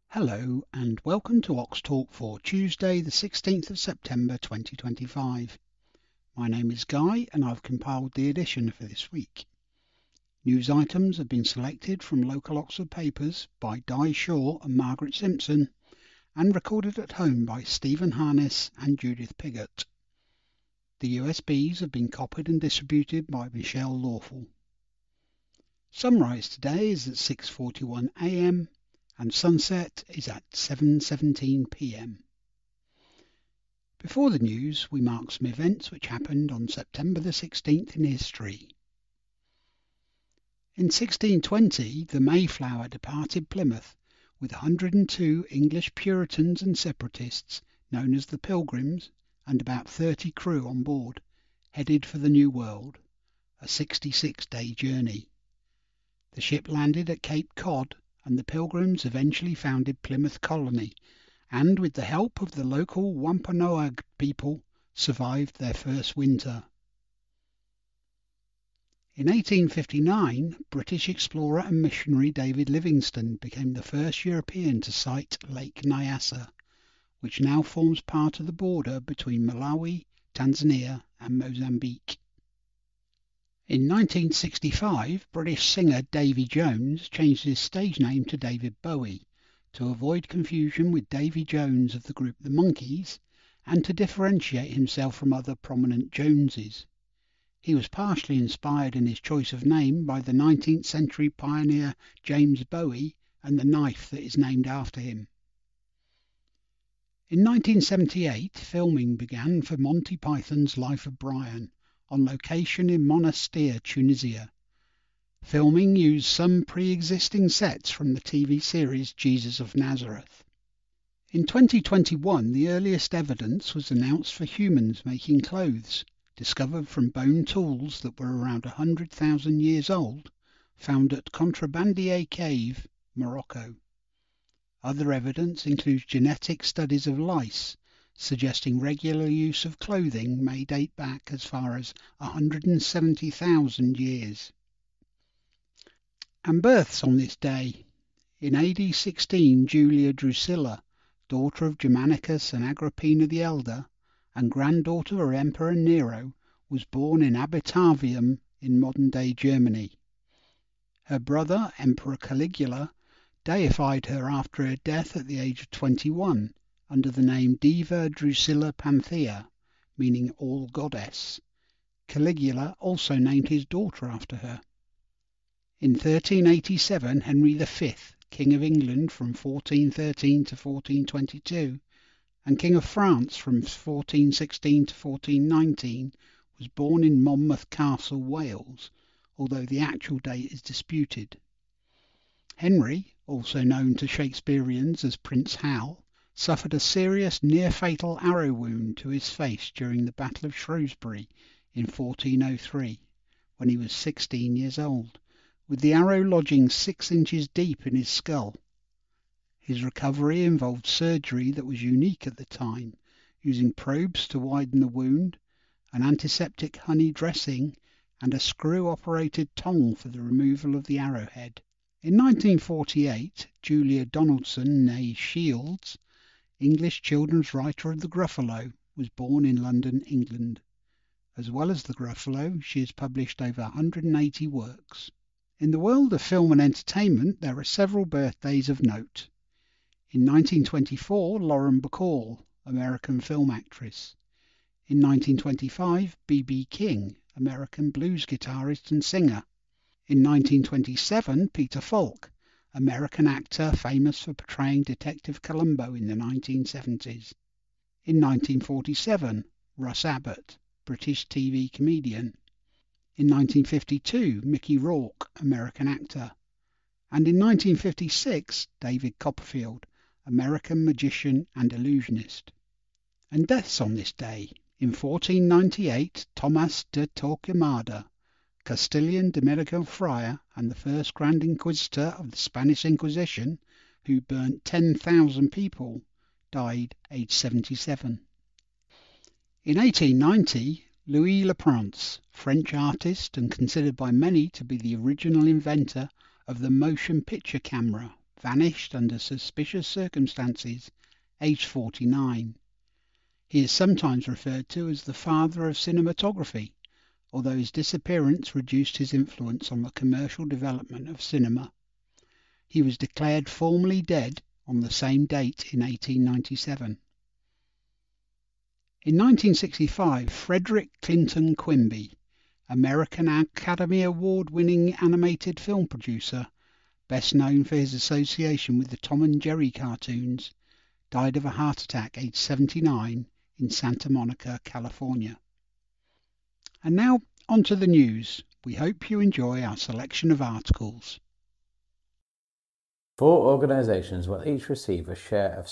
Hello and welcome to Ox Talk for Tuesday the 16th of September 2025. My name is Guy and I've compiled the edition for this week. News items have been selected from local Oxford papers by Di Shaw and Margaret Simpson and recorded at home by Stephen Harness and Judith Pigott. The USBs have been copied and distributed by Michelle Lawful. Sunrise today is at 6:41 a.m. and sunset is at 7:17 p.m. Before the news, we mark some events which happened on September the 16th in history. In 1620, the Mayflower departed Plymouth with 102 English Puritans and Separatists, known as the Pilgrims, and about 30 crew on board, headed for the New World, a 66-day journey. The ship landed at Cape Cod, and the Pilgrims eventually founded Plymouth Colony, and with the help of the local Wampanoag people, survived their first winter. In 1859, British explorer and missionary David Livingstone became the first European to sight Lake Nyasa, which now forms part of the border between Malawi, Tanzania and Mozambique. In 1965, British singer Davy Jones changed his stage name to David Bowie to avoid confusion with Davy Jones of the group The Monkees and to differentiate himself from other prominent Joneses. He was partially inspired in his choice of name by the 19th century pioneer James Bowie and the knife that is named after him. In 1978, filming began for Monty Python's Life of Brian, on location in Monastir, Tunisia. Filming used some pre-existing sets from the TV series Jesus of Nazareth. In 2021, the earliest evidence was announced for humans making clothes, discovered from bone tools that were around 100,000 years old, found at Contrabandier Cave, Morocco. Other evidence includes genetic studies of lice, suggesting regular use of clothing may date back as far as 170,000 years. And births on this day. In AD 16, Julia Drusilla, daughter of Germanicus and Agrippina the Elder, and granddaughter of Emperor Nero, was born in Abitavium in modern-day Germany. Her brother, Emperor Caligula, deified her after her death at the age of 21, under the name Diva Drusilla Panthea, meaning all goddess. Caligula also named his daughter after her. In 1387, Henry V, King of England from 1413 to 1422, and King of France from 1416 to 1419, was born in Monmouth Castle, Wales, although the actual date is disputed. Henry, also known to Shakespeareans as Prince Hal, suffered a serious near-fatal arrow wound to his face during the Battle of Shrewsbury in 1403, when he was 16 years old, with the arrow lodging 6 inches deep in his skull. His recovery involved surgery that was unique at the time, using probes to widen the wound, an antiseptic honey dressing, and a screw-operated tongue for the removal of the arrowhead. In 1948, Julia Donaldson, née Shields, English children's writer of the Gruffalo, was born in London, England. As well as the Gruffalo, she has published over 180 works. In the world of film and entertainment, there are several birthdays of note. In 1924, Lauren Bacall, American film actress. In 1925, B.B. King, American blues guitarist and singer. In 1927, Peter Falk, American actor famous for portraying Detective Columbo in the 1970s. In 1947, Russ Abbott, British TV comedian. In 1952, Mickey Rourke, American actor. And in 1956, David Copperfield, American magician and illusionist. And deaths on this day. In 1498, Tomás de Torquemada, Castilian Dominican friar and the first Grand Inquisitor of the Spanish Inquisition, who burnt 10,000 people, died aged 77. In 1890, Louis Leprince, French artist and considered by many to be the original inventor of the motion picture camera, vanished under suspicious circumstances, aged 49. He is sometimes referred to as the father of cinematography, although his disappearance reduced his influence on the commercial development of cinema. He was declared formally dead on the same date in 1897. In 1965, Frederick Clinton Quimby, American Academy Award-winning animated film producer, best known for his association with the Tom and Jerry cartoons, died of a heart attack aged 79 in Santa Monica, California. And now on to the news. We hope you enjoy our selection of articles. 4 organisations will each receive a share of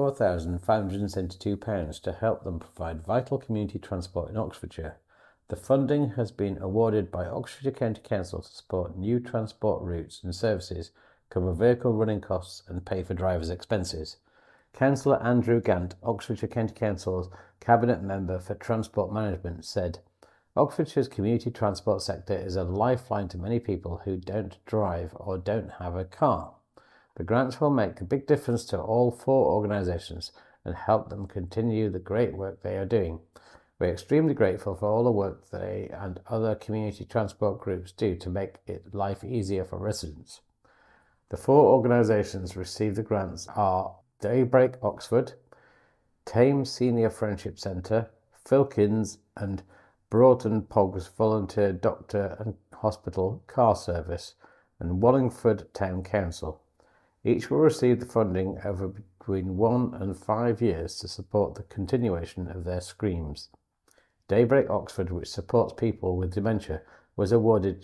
£64,572 to help them provide vital community transport in Oxfordshire. The funding has been awarded by Oxfordshire County Council to support new transport routes and services, cover vehicle running costs and pay for drivers' expenses. Councillor Andrew Gant, Oxfordshire County Council's Cabinet Member for Transport Management, said, "Oxfordshire's community transport sector is a lifeline to many people who don't drive or don't have a car. The grants will make a big difference to all 4 organisations and help them continue the great work they are doing. We're extremely grateful for all the work they and other community transport groups do to make life easier for residents." The 4 organisations received the grants are Daybreak Oxford, Thames Senior Friendship Centre, Filkins and Broughton Pogs Volunteer Doctor and Hospital Car Service, and Wallingford Town Council. Each will receive the funding over between 1 and 5 years to support the continuation of their schemes. Daybreak Oxford, which supports people with dementia, was awarded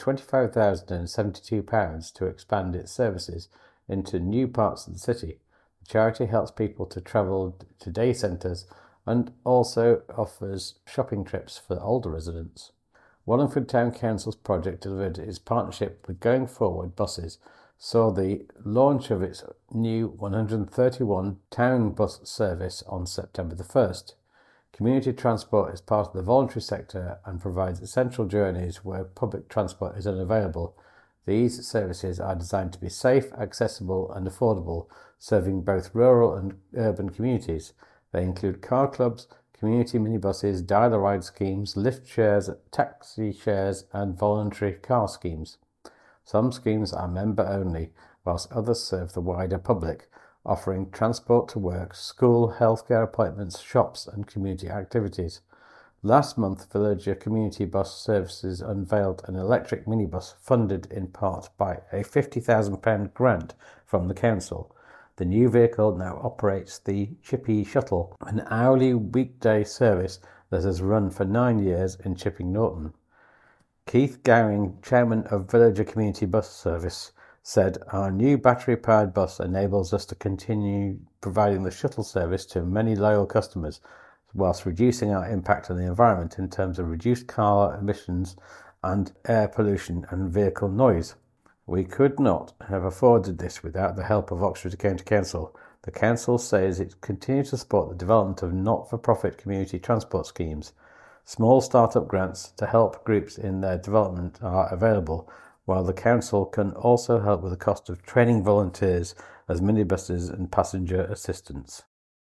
£25,072 to expand its services into new parts of the city. The charity helps people to travel to day centres and also offers shopping trips for older residents. Wallingford Town Council's project delivered its partnership with Going Forward Buses saw the launch of its new 131 town bus service on September the 1st. Community transport is part of the voluntary sector and provides essential journeys where public transport is unavailable. These services are designed to be safe, accessible and affordable, serving both rural and urban communities. They include car clubs, community minibuses, dial-a-ride schemes, lift shares, taxi shares and voluntary car schemes. Some schemes are member-only, whilst others serve the wider public, offering transport to work, school, healthcare appointments, shops and community activities. Last month, Villager Community Bus Services unveiled an electric minibus funded in part by a £50,000 grant from the council. The new vehicle now operates the Chippy Shuttle, an hourly weekday service that has run for 9 years in Chipping Norton. Keith Gowing, chairman of Villager Community Bus Service, said, "Our new battery-powered bus enables us to continue providing the shuttle service to many loyal customers, whilst reducing our impact on the environment in terms of reduced car emissions and air pollution and vehicle noise. We could not have afforded this without the help of Oxford County Council. The council says it continues to support the development of not-for-profit community transport schemes. Small start-up grants to help groups in their development are available, while the council can also help with the cost of training volunteers as minibuses and passenger assistants."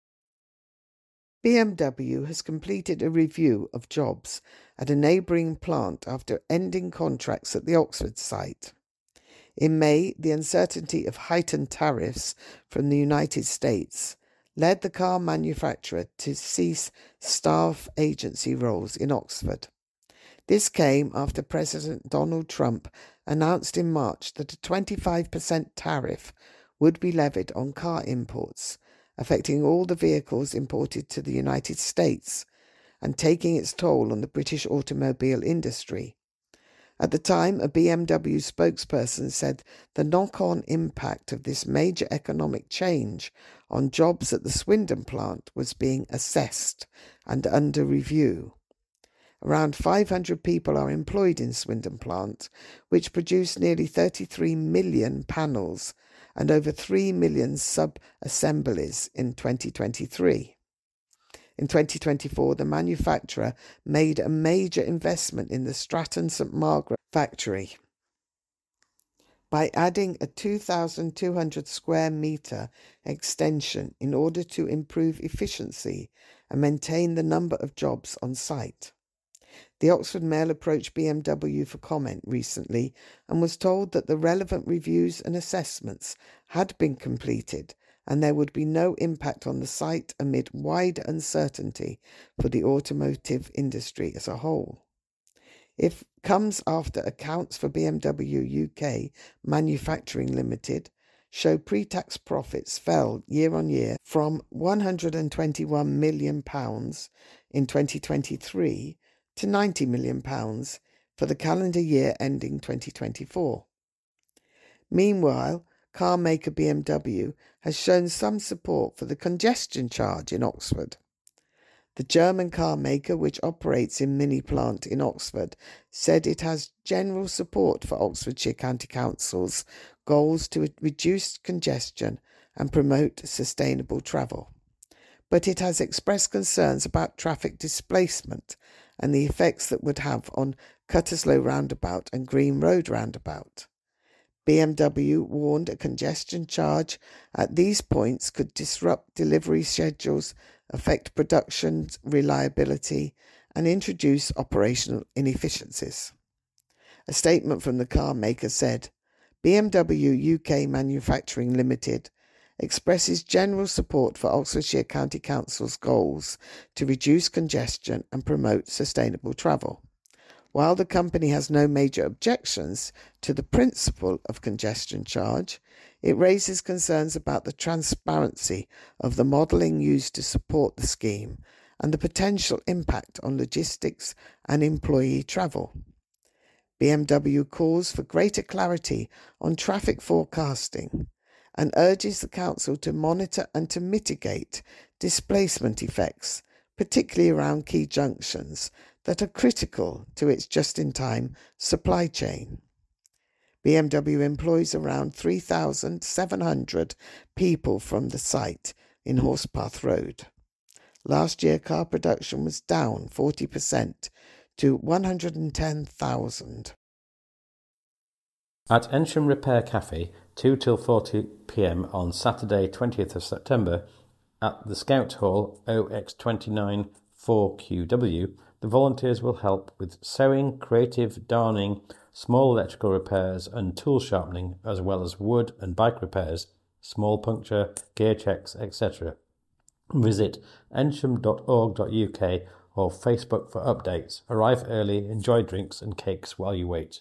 BMW has completed a review of jobs at a neighbouring plant after ending contracts at the Oxford site. In May, the uncertainty of heightened tariffs from the United States led the car manufacturer to cease staff agency roles in Oxford. This came after President Donald Trump announced in March that a 25% tariff would be levied on car imports, affecting all the vehicles imported to the United States and taking its toll on the British automobile industry. At the time, a BMW spokesperson said the knock-on impact of this major economic change on jobs at the Swindon plant was being assessed and under review. Around 500 people are employed in Swindon plant, which produced nearly 33 million panels and over 3 million sub-assemblies in 2023. In 2024, the manufacturer made a major investment in the Stratton St Margaret factory. by adding a 2,200 square metre extension in order to improve efficiency and maintain the number of jobs on site. The Oxford Mail approached BMW for comment recently and was told that the relevant reviews and assessments had been completed and there would be no impact on the site amid wide uncertainty for the automotive industry as a whole. It comes after accounts for BMW UK Manufacturing Limited show pre-tax profits fell year on year from £121 million in 2023 to £90 million for the calendar year ending 2024. Meanwhile, car maker BMW has shown some support for the congestion charge in Oxford. The German car maker, which operates in Mini Plant in Oxford, said it has general support for Oxfordshire County Council's goals to reduce congestion and promote sustainable travel. But it has expressed concerns about traffic displacement and the effects that would have on Cutterslow Roundabout and Green Road Roundabout. BMW warned a congestion charge at these points could disrupt delivery schedules, affect production reliability, and introduce operational inefficiencies. A statement from the car maker said, BMW UK Manufacturing Limited expresses general support for Oxfordshire County Council's goals to reduce congestion and promote sustainable travel. While the company has no major objections to the principle of congestion charge, it raises concerns about the transparency of the modelling used to support the scheme and the potential impact on logistics and employee travel. BMW calls for greater clarity on traffic forecasting and urges the council to monitor and to mitigate displacement effects, particularly around key junctions that are critical to its just-in-time supply chain. BMW employs around 3,700 people from the site in Horsepath Road. Last year, car production was down 40% to 110,000. At Ensham Repair Cafe, 2 till 40 p.m. on Saturday 20th of September, at the Scout Hall OX29 4QW, the volunteers will help with sewing, creative darning, small electrical repairs and tool sharpening, as well as wood and bike repairs, small puncture, gear checks, etc. Visit ensham.org.uk or Facebook for updates. Arrive early, enjoy drinks and cakes while you wait.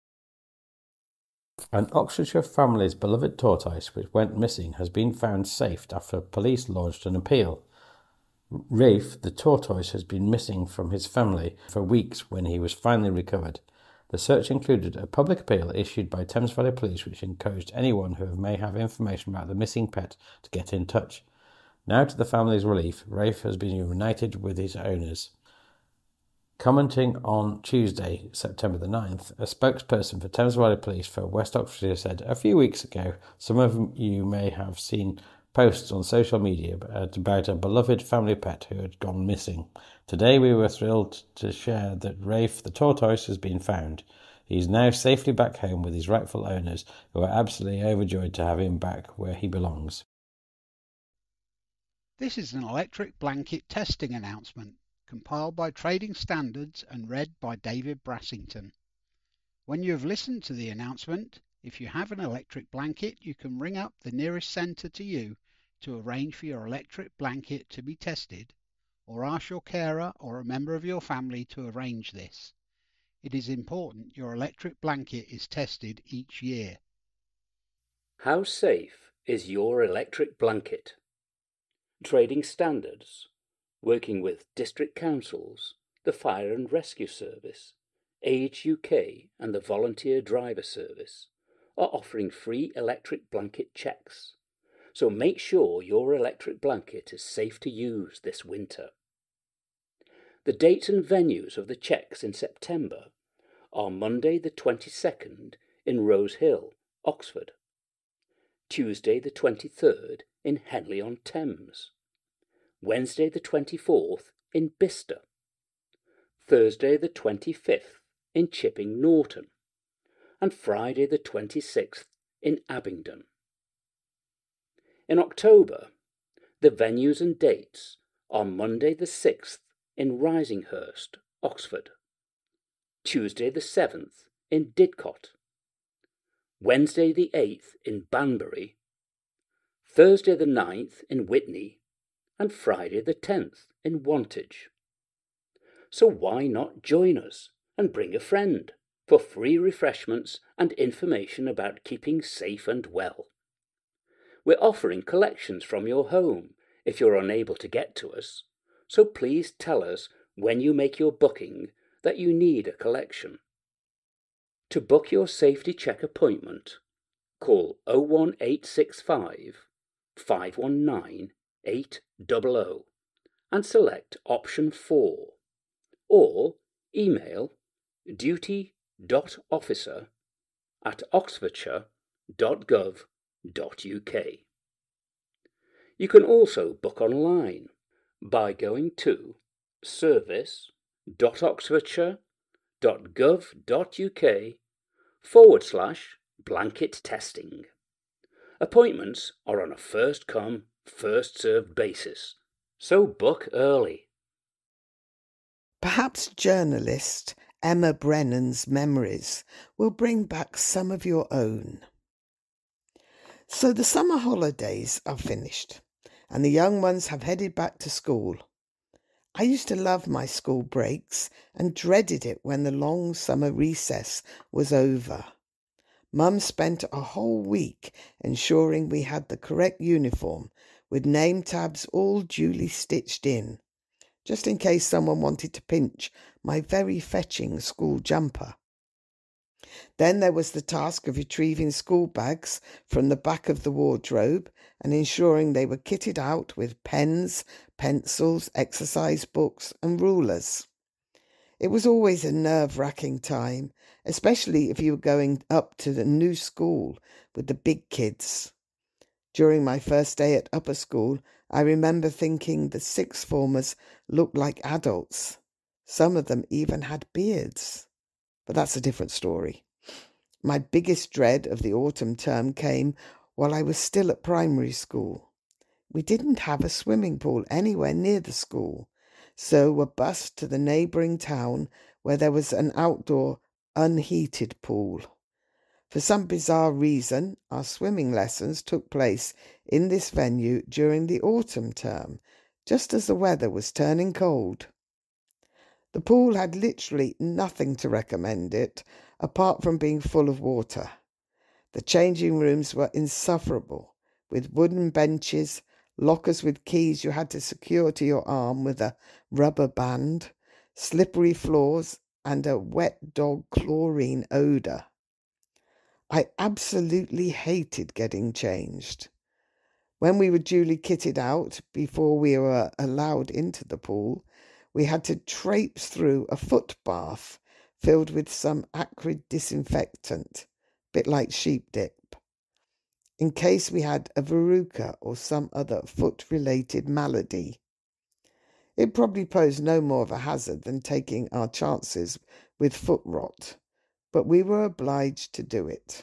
An Oxfordshire family's beloved tortoise, which went missing, has been found safe after police launched an appeal. Rafe, the tortoise, has been missing from his family for weeks when he was finally recovered. The search included a public appeal issued by Thames Valley Police, which encouraged anyone who may have information about the missing pet to get in touch. Now, to the family's relief, Rafe has been reunited with his owners. Commenting on Tuesday, September the 9th, a spokesperson for Thames Valley Police for West Oxfordshire said, "A few weeks ago, some of you may have seen posts on social media about a beloved family pet who had gone missing. Today we were thrilled to share that Rafe the tortoise has been found. He is now safely back home with his rightful owners, who are absolutely overjoyed to have him back where he belongs." This is an electric blanket testing announcement, compiled by Trading Standards and read by David Brassington. When you have listened to the announcement, if you have an electric blanket, you can ring up the nearest centre to you to arrange for your electric blanket to be tested, or ask your carer or a member of your family to arrange this. It is important your electric blanket is tested each year. How safe is your electric blanket? Trading Standards, working with district councils, the Fire and Rescue Service, Age UK and the Volunteer Driver Service, are offering free electric blanket checks. So make sure your electric blanket is safe to use this winter. The dates and venues of the checks in September are Monday the 22nd in Rose Hill, Oxford, Tuesday the 23rd in Henley-on-Thames, Wednesday the 24th in Bicester, Thursday the 25th in Chipping Norton, and Friday the 26th in Abingdon. In October, the venues and dates are Monday the 6th in Risinghurst, Oxford, Tuesday the 7th in Didcot, Wednesday the 8th in Banbury, Thursday the 9th in Witney, and Friday the 10th in Wantage. So why not join us and bring a friend for free refreshments and information about keeping safe and well? We're offering collections from your home if you're unable to get to us, so please tell us when you make your booking that you need a collection. To book your safety check appointment, call 01865 519 800 and select option 4, or email duty.officer@oxfordshire.gov.uk. You can also book online by going to service.oxfordshire.gov.uk/blanket testing. Appointments are on a first-come, first-served basis, so book early. Perhaps journalist Emma Brennan's memories will bring back some of your own. So the summer holidays are finished, and the young ones have headed back to school. I used to love my school breaks and dreaded it when the long summer recess was over. Mum spent a whole week ensuring we had the correct uniform with name tabs all duly stitched in, just in case someone wanted to pinch my very fetching school jumper. Then there was the task of retrieving school bags from the back of the wardrobe and ensuring they were kitted out with pens, pencils, exercise books and rulers. It was always a nerve-wracking time, especially if you were going up to the new school with the big kids. During my first day at upper school, I remember thinking the sixth formers looked like adults. Some of them even had beards. But that's a different story. My biggest dread of the autumn term came while I was still at primary school. We didn't have a swimming pool anywhere near the school, so were bussed to the neighbouring town where there was an outdoor, unheated pool. For some bizarre reason, our swimming lessons took place in this venue during the autumn term, just as the weather was turning cold. The pool had literally nothing to recommend it, apart from being full of water. The changing rooms were insufferable, with wooden benches, lockers with keys you had to secure to your arm with a rubber band, slippery floors, and a wet dog chlorine odour. I absolutely hated getting changed. When we were duly kitted out before we were allowed into the pool, we had to traipse through a foot bath filled with some acrid disinfectant, bit like sheep dip, in case we had a verruca or some other foot-related malady. It probably posed no more of a hazard than taking our chances with foot rot, but we were obliged to do it.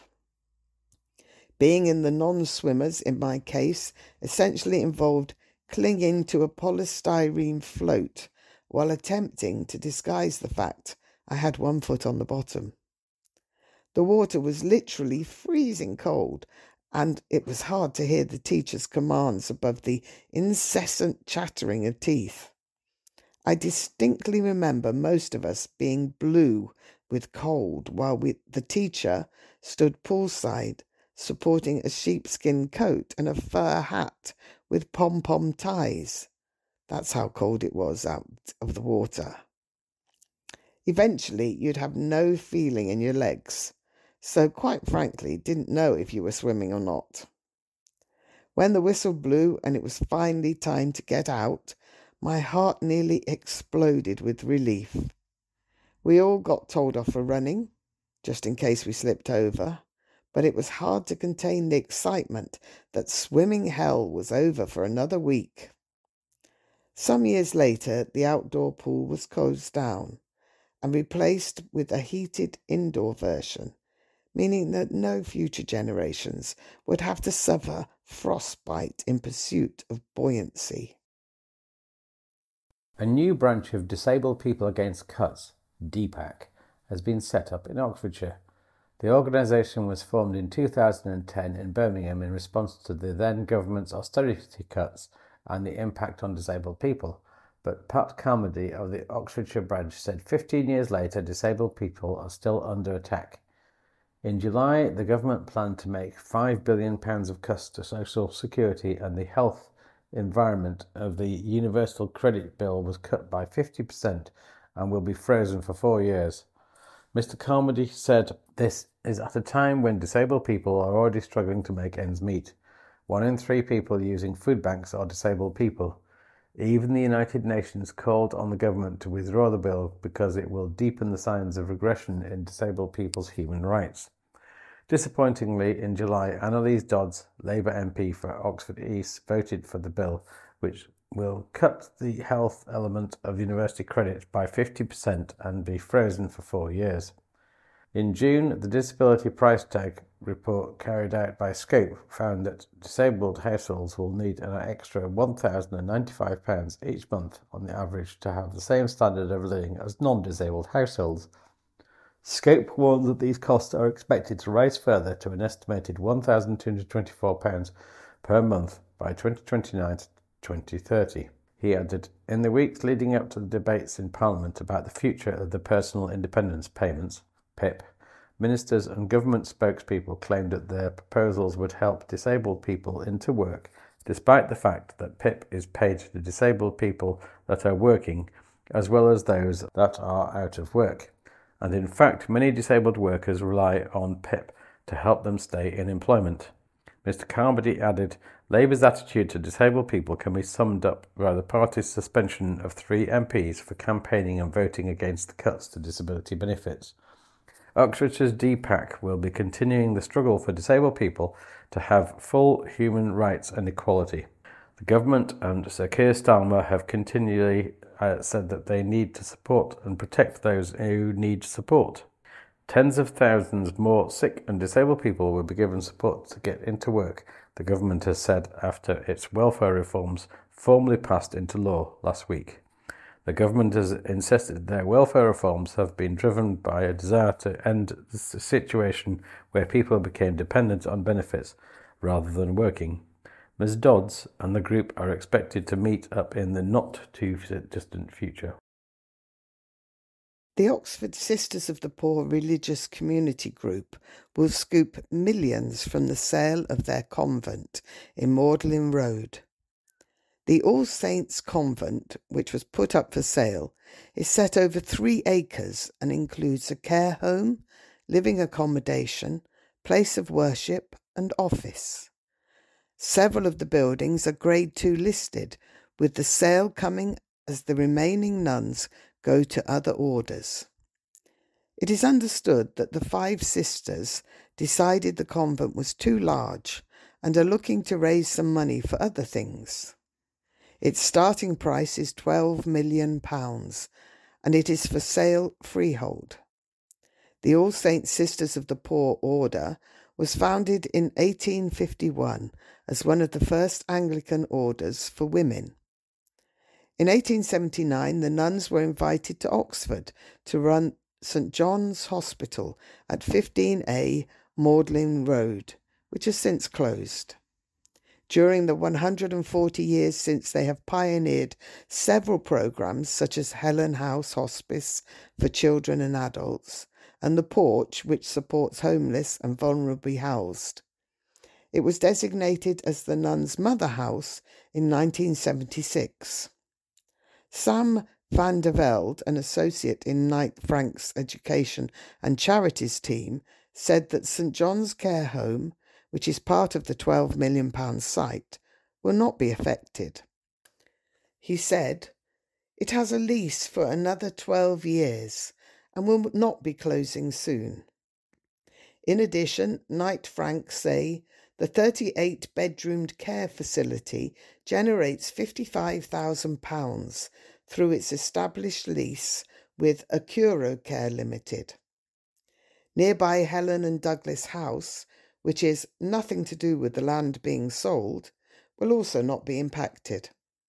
Being in the non-swimmers, in my case, essentially involved clinging to a polystyrene float while attempting to disguise the fact I had one foot on the bottom. The water was literally freezing cold, and it was hard to hear the teacher's commands above the incessant chattering of teeth. I distinctly remember most of us being blue with cold while the teacher stood poolside, supporting a sheepskin coat and a fur hat with pom-pom ties. That's how cold it was out of the water. Eventually, you'd have no feeling in your legs, so quite frankly, didn't know if you were swimming or not. When the whistle blew and it was finally time to get out, my heart nearly exploded with relief. We all got told off for running, just in case we slipped over, but it was hard to contain the excitement that swimming hell was over for another week. Some years later, the outdoor pool was closed down and replaced with a heated indoor version, meaning that no future generations would have to suffer frostbite in pursuit of buoyancy. A new branch of Disabled People Against Cuts, DPAC, has been set up in Oxfordshire. The organisation was formed in 2010 in Birmingham in response to the then government's austerity cuts and the impact on disabled people. But Pat Carmody of the Oxfordshire branch said 15 years later disabled people are still under attack. In July, the government planned to make £5 billion of cuts to social security, and the health environment of the Universal Credit Bill was cut by 50% and will be frozen for 4 years. Mr. Carmody said this is at a time when disabled people are already struggling to make ends meet. 1 in 3 people using food banks are disabled people. Even the United Nations called on the government to withdraw the bill because it will deepen the signs of regression in disabled people's human rights. Disappointingly, in July, Annalise Dodds, Labour MP for Oxford East, voted for the bill, which will cut the health element of university credit by 50% and be frozen for 4 years. In June, the Disability Price Tag report carried out by Scope found that disabled households will need an extra £1,095 each month on the average to have the same standard of living as non-disabled households. Scope warns that these costs are expected to rise further to an estimated £1,224 per month by 2029 to 2030. He added, in the weeks leading up to the debates in Parliament about the future of the Personal Independence Payments, PIP, ministers and government spokespeople claimed that their proposals would help disabled people into work, despite the fact that PIP is paid to disabled people that are working, as well as those that are out of work. And in fact, many disabled workers rely on PIP to help them stay in employment. Mr. Carmody added, Labour's attitude to disabled people can be summed up by the party's suspension of 3 MPs for campaigning and voting against the cuts to disability benefits. Oxfordshire's DPAC will be continuing the struggle for disabled people to have full human rights and equality. The government and Sir Keir Starmer have continually said that they need to support and protect those who need support. Tens of thousands more sick and disabled people will be given support to get into work, the government has said after its welfare reforms formally passed into law last week. The government has insisted their welfare reforms have been driven by a desire to end the situation where people became dependent on benefits rather than working. Ms. Dodds and the group are expected to meet up in the not-too-distant future. The Oxford Sisters of the Poor religious community group will scoop millions from the sale of their convent in Magdalen Road. The All Saints Convent, which was put up for sale, is set over 3 acres and includes a care home, living accommodation, place of worship and office. Several of the buildings are Grade 2 listed, with the sale coming as the remaining nuns go to other orders. It is understood that the 5 sisters decided the convent was too large and are looking to raise some money for other things. Its starting price is £12 million and it is for sale freehold. The All Saints Sisters of the Poor Order was founded in 1851 as one of the first Anglican orders for women. In 1879, the nuns were invited to Oxford to run St. John's Hospital at 15A Magdalen Road, which has since closed. During the 140 years since, they have pioneered several programs such as Helen House Hospice for children and adults, and The Porch, which supports homeless and vulnerably housed. It was designated as the Nuns' Mother House in 1976. Sam van der Velde, an associate in Knight Frank's education and charities team, said that St. John's Care Home, which is part of the £12 million site, will not be affected. He said, "It has a lease for another 12 years and will not be closing soon." In addition, Knight Frank say the 38-bedroomed care facility generates £55,000 through its established lease with Acuro Care Limited. Nearby Helen and Douglas House, which is nothing to do with the land being sold, will also not be impacted.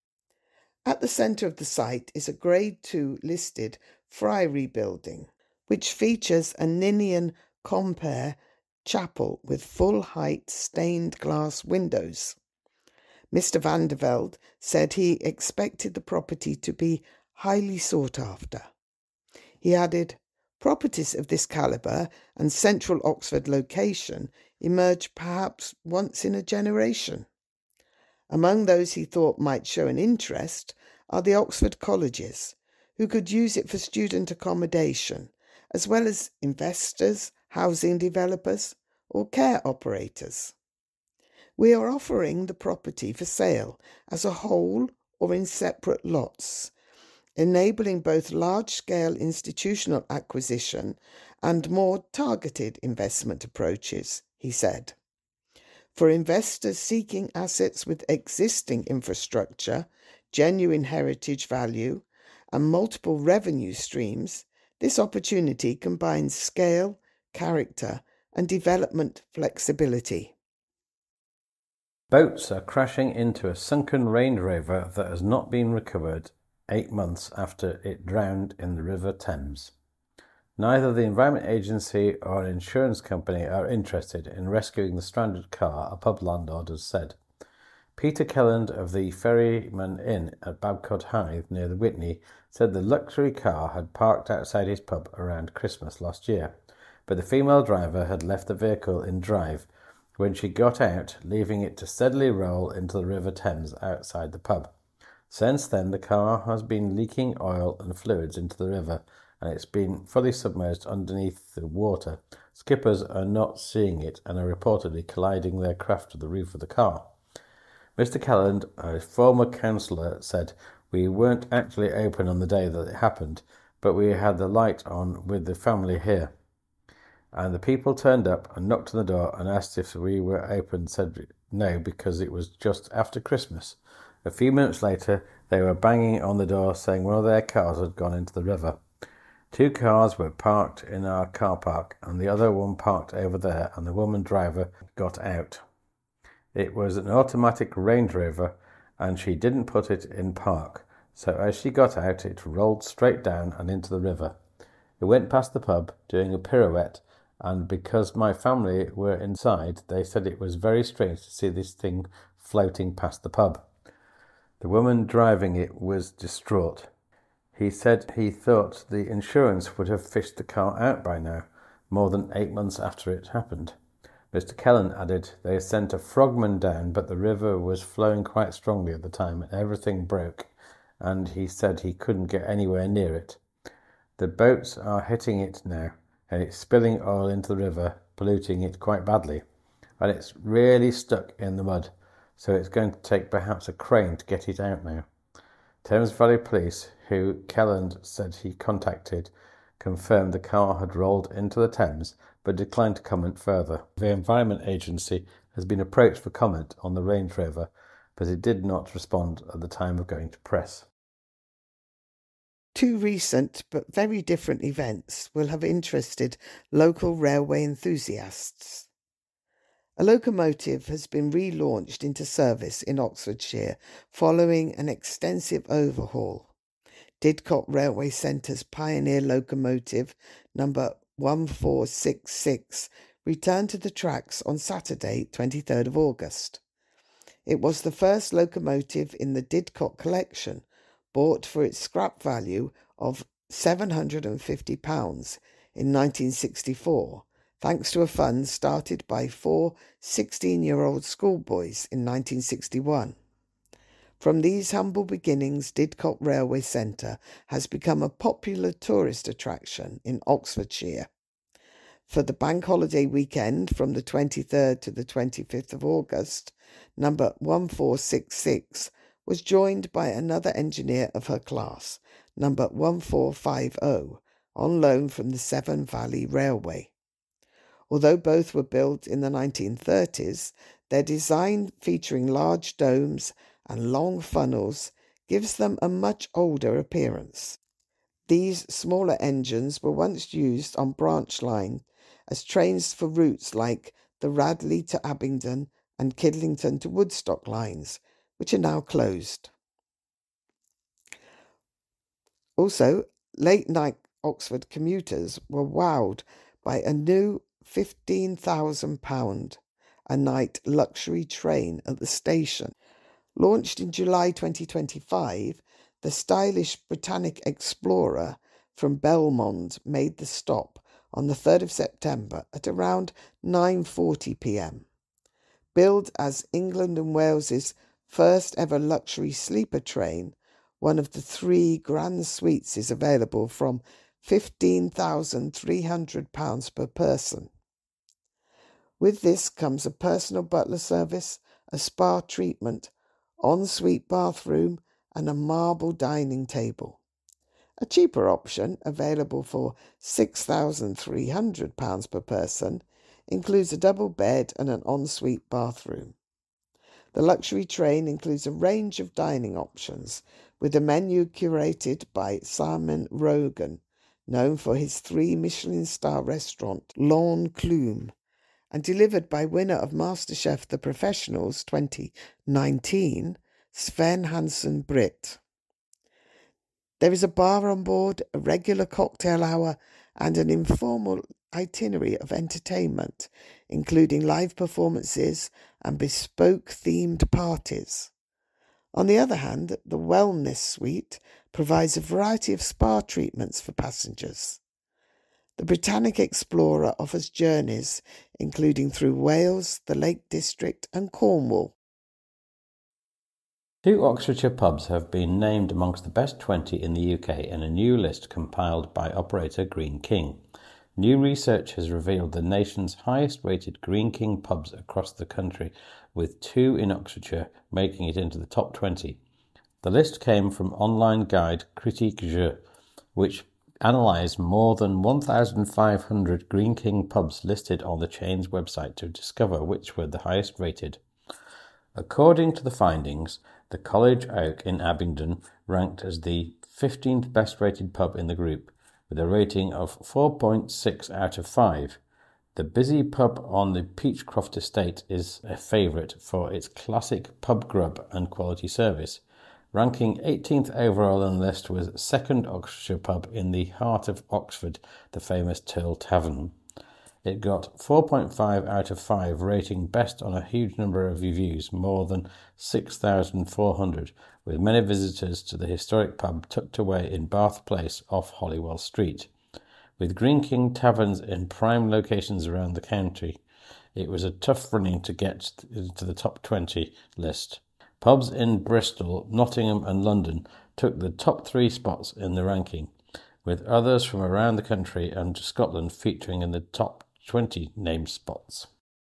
At the centre of the site is a Grade 2 listed friary building, which features a Ninian compere chapel with full-height stained glass windows. Mr. van der Velde said he expected the property to be highly sought after. He added, "Properties of this calibre and central Oxford location emerge perhaps once in a generation." Among those he thought might show an interest are the Oxford colleges, who could use it for student accommodation, as well as investors, housing developers, or care operators. "We are offering the property for sale as a whole or in separate lots, enabling both large-scale institutional acquisition and more targeted investment approaches," he said. For investors seeking assets with existing infrastructure, genuine heritage value, and multiple revenue streams, this opportunity combines scale, character, and development flexibility. Boats are crashing into a sunken Range Rover that has not been recovered 8 months after it drowned in the River Thames. Neither the Environment Agency or an insurance company are interested in rescuing the stranded car, a pub landlord has said. Peter Kelland of the Ferryman Inn at Babcock Hythe near the Witney said the luxury car had parked outside his pub around Christmas last year, but the female driver had left the vehicle in drive when she got out, leaving it to steadily roll into the River Thames outside the pub. Since then, the car has been leaking oil and fluids into the river, and it's been fully submerged underneath the water. Skippers are not seeing it and are reportedly colliding their craft to the roof of the car. Mr. Kelland, a former councillor, said, "We weren't actually open on the day that it happened, but we had the light on with the family here. And the people turned up and knocked on the door and asked if we were open, said no, because it was just after Christmas. A few minutes later, they were banging on the door saying one of their cars had gone into the river. 2 cars were parked in our car park and the other one parked over there, and the woman driver got out. It was an automatic Range Rover and she didn't put it in park, so as she got out it rolled straight down and into the river. It went past the pub doing a pirouette, and because my family were inside, they said it was very strange to see this thing floating past the pub. The woman driving it was distraught. He said he thought the insurance would have fished the car out by now, more than 8 months after it happened." Mr. Kelland added they sent a frogman down, but the river was flowing quite strongly at the time and everything broke, and he said he couldn't get anywhere near it. "The boats are hitting it now, and it's spilling oil into the river, polluting it quite badly, and it's really stuck in the mud, so it's going to take perhaps a crane to get it out now." Thames Valley Police, who Kelland said he contacted, confirmed the car had rolled into the Thames, but declined to comment further. The Environment Agency has been approached for comment on the Range Rover, but it did not respond at the time of going to press. 2 recent but very different events will have interested local railway enthusiasts. A locomotive has been relaunched into service in Oxfordshire following an extensive overhaul. Didcot Railway Centre's Pioneer locomotive number 1466 returned to the tracks on Saturday, 23rd of August. It was the first locomotive in the Didcot collection, bought for its scrap value of £750 in 1964, thanks to a fund started by 4 16-year-old schoolboys in 1961. From these humble beginnings, Didcot Railway Centre has become a popular tourist attraction in Oxfordshire. For the bank holiday weekend from the 23rd to the 25th of August, number 1466 was joined by another engineer of her class, number 1450, on loan from the Severn Valley Railway. Although both were built in the 1930s, their design featuring large domes and long funnels gives them a much older appearance. These smaller engines were once used on branch line as trains for routes like the Radley to Abingdon and Kidlington to Woodstock lines, which are now closed. Also, late-night Oxford commuters were wowed by a new £15,000 a night luxury train at the station. Launched in July 2025, the stylish Britannic Explorer from Belmond made the stop on the 3rd of September at around 9:40 p.m. Billed as England and Wales's first ever luxury sleeper train, one of the 3 grand suites is available from £15,300 per person. With this comes a personal butler service, a spa treatment, ensuite bathroom, and a marble dining table. A cheaper option, available for £6,300 per person, includes a double bed and an ensuite bathroom. The luxury train includes a range of dining options, with a menu curated by Simon Rogan, known for his 3 Michelin star restaurant L'Enclume, and delivered by winner of MasterChef The Professionals 2019, Sven Hansen Britt. There is a bar on board, a regular cocktail hour, and an informal itinerary of entertainment, including live performances and bespoke-themed parties. On the other hand, the Wellness Suite provides a variety of spa treatments for passengers. The Britannic Explorer offers journeys including through Wales, the Lake District and Cornwall. 2 Oxfordshire pubs have been named amongst the best 20 in the UK in a new list compiled by operator Greene King. New research has revealed the nation's highest-rated Greene King pubs across the country, with 2 in Oxfordshire making it into the top 20. The list came from online guide Critique Jeu, which analysed more than 1,500 Greene King pubs listed on the chain's website to discover which were the highest rated. According to the findings, the College Oak in Abingdon ranked as the 15th best rated pub in the group, with a rating of 4.6 out of 5. The Busy pub on the Peachcroft estate is a favourite for its classic pub grub and quality service. Ranking 18th overall on the list was second Oxfordshire pub in the heart of Oxford, the famous Turl Tavern. It got 4.5 out of 5, rating best on a huge number of reviews, more than 6,400, with many visitors to the historic pub tucked away in Bath Place off Holywell Street. With Greene King taverns in prime locations around the county, it was a tough running to get to the top 20 list. Pubs in Bristol, Nottingham and London took the top 3 spots in the ranking, with others from around the country and Scotland featuring in the top 20 named spots.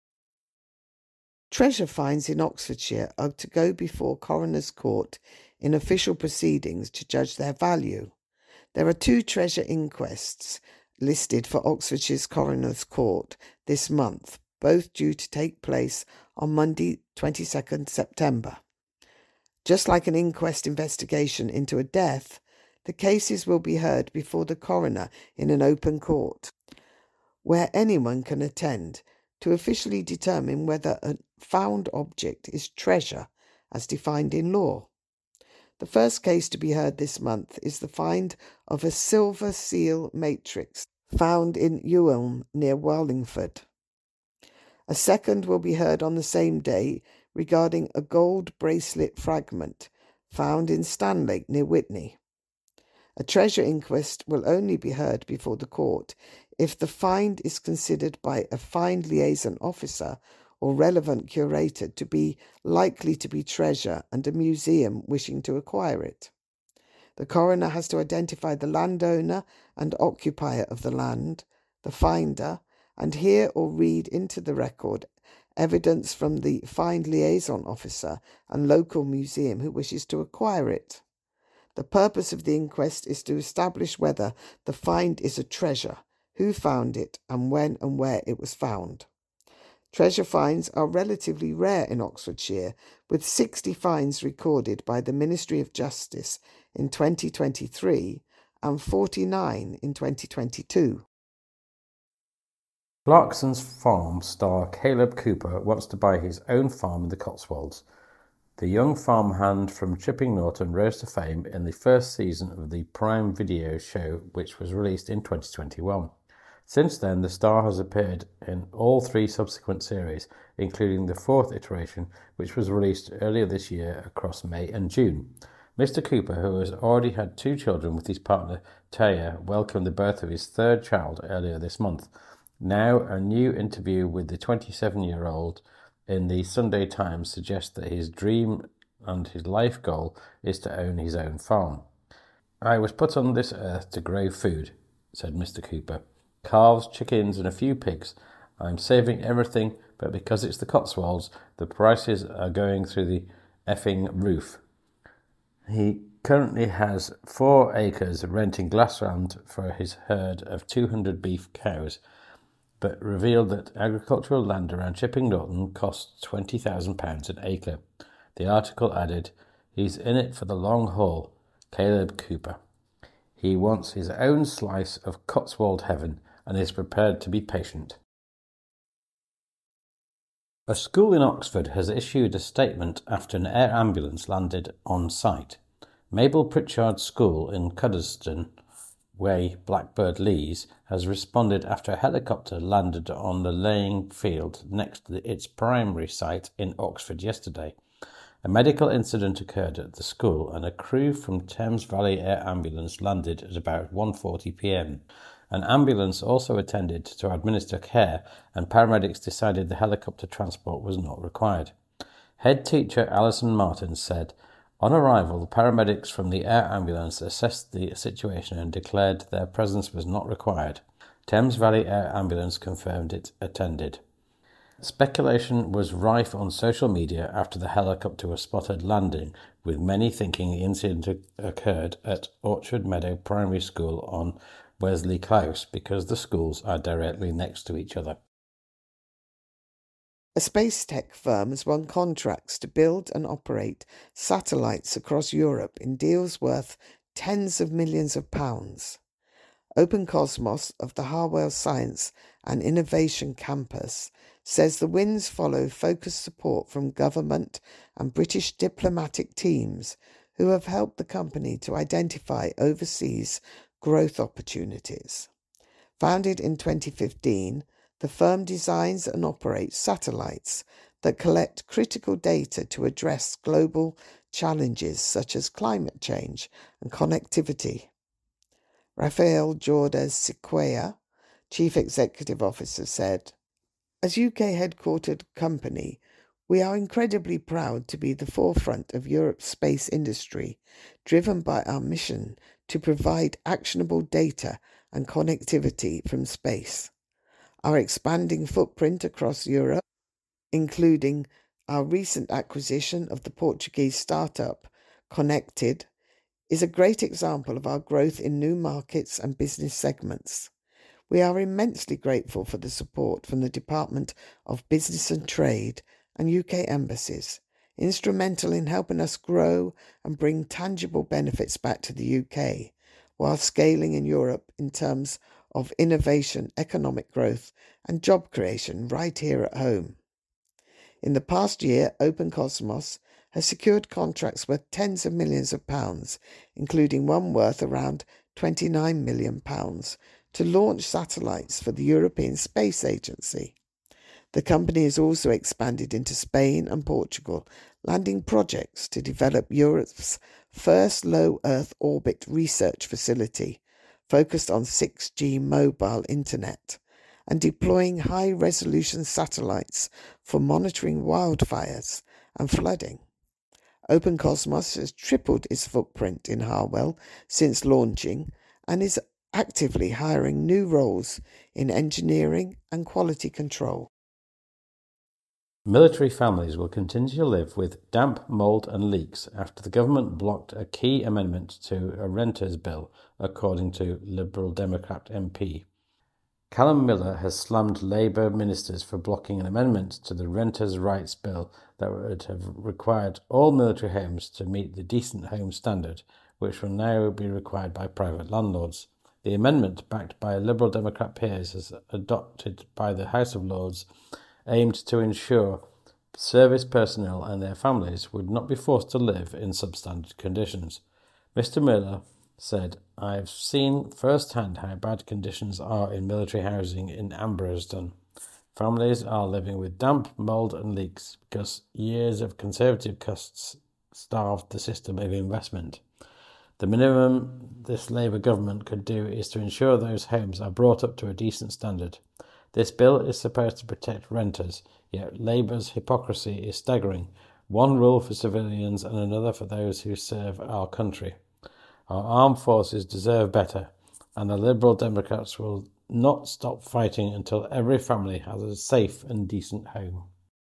Treasure finds in Oxfordshire are to go before Coroner's Court in official proceedings to judge their value. There are 2 treasure inquests listed for Oxfordshire's Coroner's Court this month, both due to take place on Monday, 22nd September. Just like an inquest investigation into a death, the cases will be heard before the coroner in an open court, where anyone can attend to officially determine whether a found object is treasure as defined in law. The first case to be heard this month is the find of a silver seal matrix found in Ewelme near Wallingford. A second will be heard on the same day regarding a gold bracelet fragment found in Stanlake near Witney. A treasure inquest will only be heard before the court if the find is considered by a find liaison officer or relevant curator to be likely to be treasure and a museum wishing to acquire it. The coroner has to identify the landowner and occupier of the land, the finder, and hear or read into the record evidence from the find liaison officer and local museum who wishes to acquire it. The purpose of the inquest is to establish whether the find is a treasure, who found it, and when and where it was found. Treasure finds are relatively rare in Oxfordshire, with 60 finds recorded by the Ministry of Justice in 2023 and 49 in 2022. Clarkson's Farm star Caleb Cooper wants to buy his own farm in the Cotswolds. The young farmhand from Chipping Norton rose to fame in the first season of the Prime Video show, which was released in 2021. Since then, the star has appeared in all 3 subsequent series, including the 4th iteration, which was released earlier this year across May and June. Mr. Cooper, who has already had 2 children with his partner Taya, welcomed the birth of his 3rd child earlier this month. Now, a new interview with the 27-year-old in the Sunday Times suggests that his dream and his life goal is to own his own farm. "I was put on this earth to grow food," said Mr. Cooper. "Calves, chickens and a few pigs. I'm saving everything, but because it's the Cotswolds, the prices are going through the effing roof." He currently has 4 acres renting grassland for his herd of 200 beef cows, but revealed that agricultural land around Chipping Norton costs £20,000 an acre. The article added, "He's in it for the long haul, Caleb Cooper. He wants his own slice of Cotswold heaven and is prepared to be patient." A school in Oxford has issued a statement after an air ambulance landed on site. Mabel Pritchard School in Cuddesdon Way, Blackbird Leys, has responded after a helicopter landed on the laying field next to its primary site in Oxford yesterday. A medical incident occurred at the school and a crew from Thames Valley Air Ambulance landed at about 1:40 p.m. An ambulance also attended to administer care, and paramedics decided the helicopter transport was not required. Head teacher Alison Martin said, "On arrival, paramedics from the air ambulance assessed the situation and declared their presence was not required. Thames Valley Air Ambulance confirmed it attended." Speculation was rife on social media after the helicopter was spotted landing, with many thinking the incident occurred at Orchard Meadow Primary School on Wesley Close because the schools are directly next to each other. A space tech firm has won contracts to build and operate satellites across Europe in deals worth tens of millions of pounds. Open Cosmos of the Harwell Science and Innovation Campus says the wins follow focused support from government and British diplomatic teams who have helped the company to identify overseas growth opportunities. Founded in 2015, the firm designs and operates satellites that collect critical data to address global challenges such as climate change and connectivity. Rafael Jordas Sequeira, Chief Executive Officer, said, "As UK headquartered company, we are incredibly proud to be the forefront of Europe's space industry, driven by our mission to provide actionable data and connectivity from space. Our expanding footprint across Europe, including our recent acquisition of the Portuguese startup Connected, is a great example of our growth in new markets and business segments. We are immensely grateful for the support from the Department of Business and Trade and UK embassies, instrumental in helping us grow and bring tangible benefits back to the UK, while scaling in Europe in terms of innovation, economic growth and job creation right here at home." In the past year, Open Cosmos has secured contracts worth tens of millions of pounds, including one worth around £29 million, to launch satellites for the European Space Agency. The company has also expanded into Spain and Portugal, landing projects to develop Europe's first low Earth orbit research facility, focused on 6G mobile internet, and deploying high-resolution satellites for monitoring wildfires and flooding. Open Cosmos has tripled its footprint in Harwell since launching and is actively hiring new roles in engineering and quality control. Military families will continue to live with damp, mould and leaks after the government blocked a key amendment to a renters' bill, according to Liberal Democrat MP. Callum Miller has slammed Labour ministers for blocking an amendment to the Renters' Rights Bill that would have required all military homes to meet the Decent Home Standard, which will now be required by private landlords. The amendment, backed by Liberal Democrat peers as adopted by the House of Lords, aimed to ensure service personnel and their families would not be forced to live in substandard conditions. Mr. Miller said, "I have seen firsthand how bad conditions are in military housing in Ambrosden. Families are living with damp, mould and leaks because years of Conservative cuts starved the system of investment. The minimum this Labour government could do is to ensure those homes are brought up to a decent standard. This bill is supposed to protect renters, yet Labour's hypocrisy is staggering. One rule for civilians and another for those who serve our country. Our armed forces deserve better, and the Liberal Democrats will not stop fighting until every family has a safe and decent home."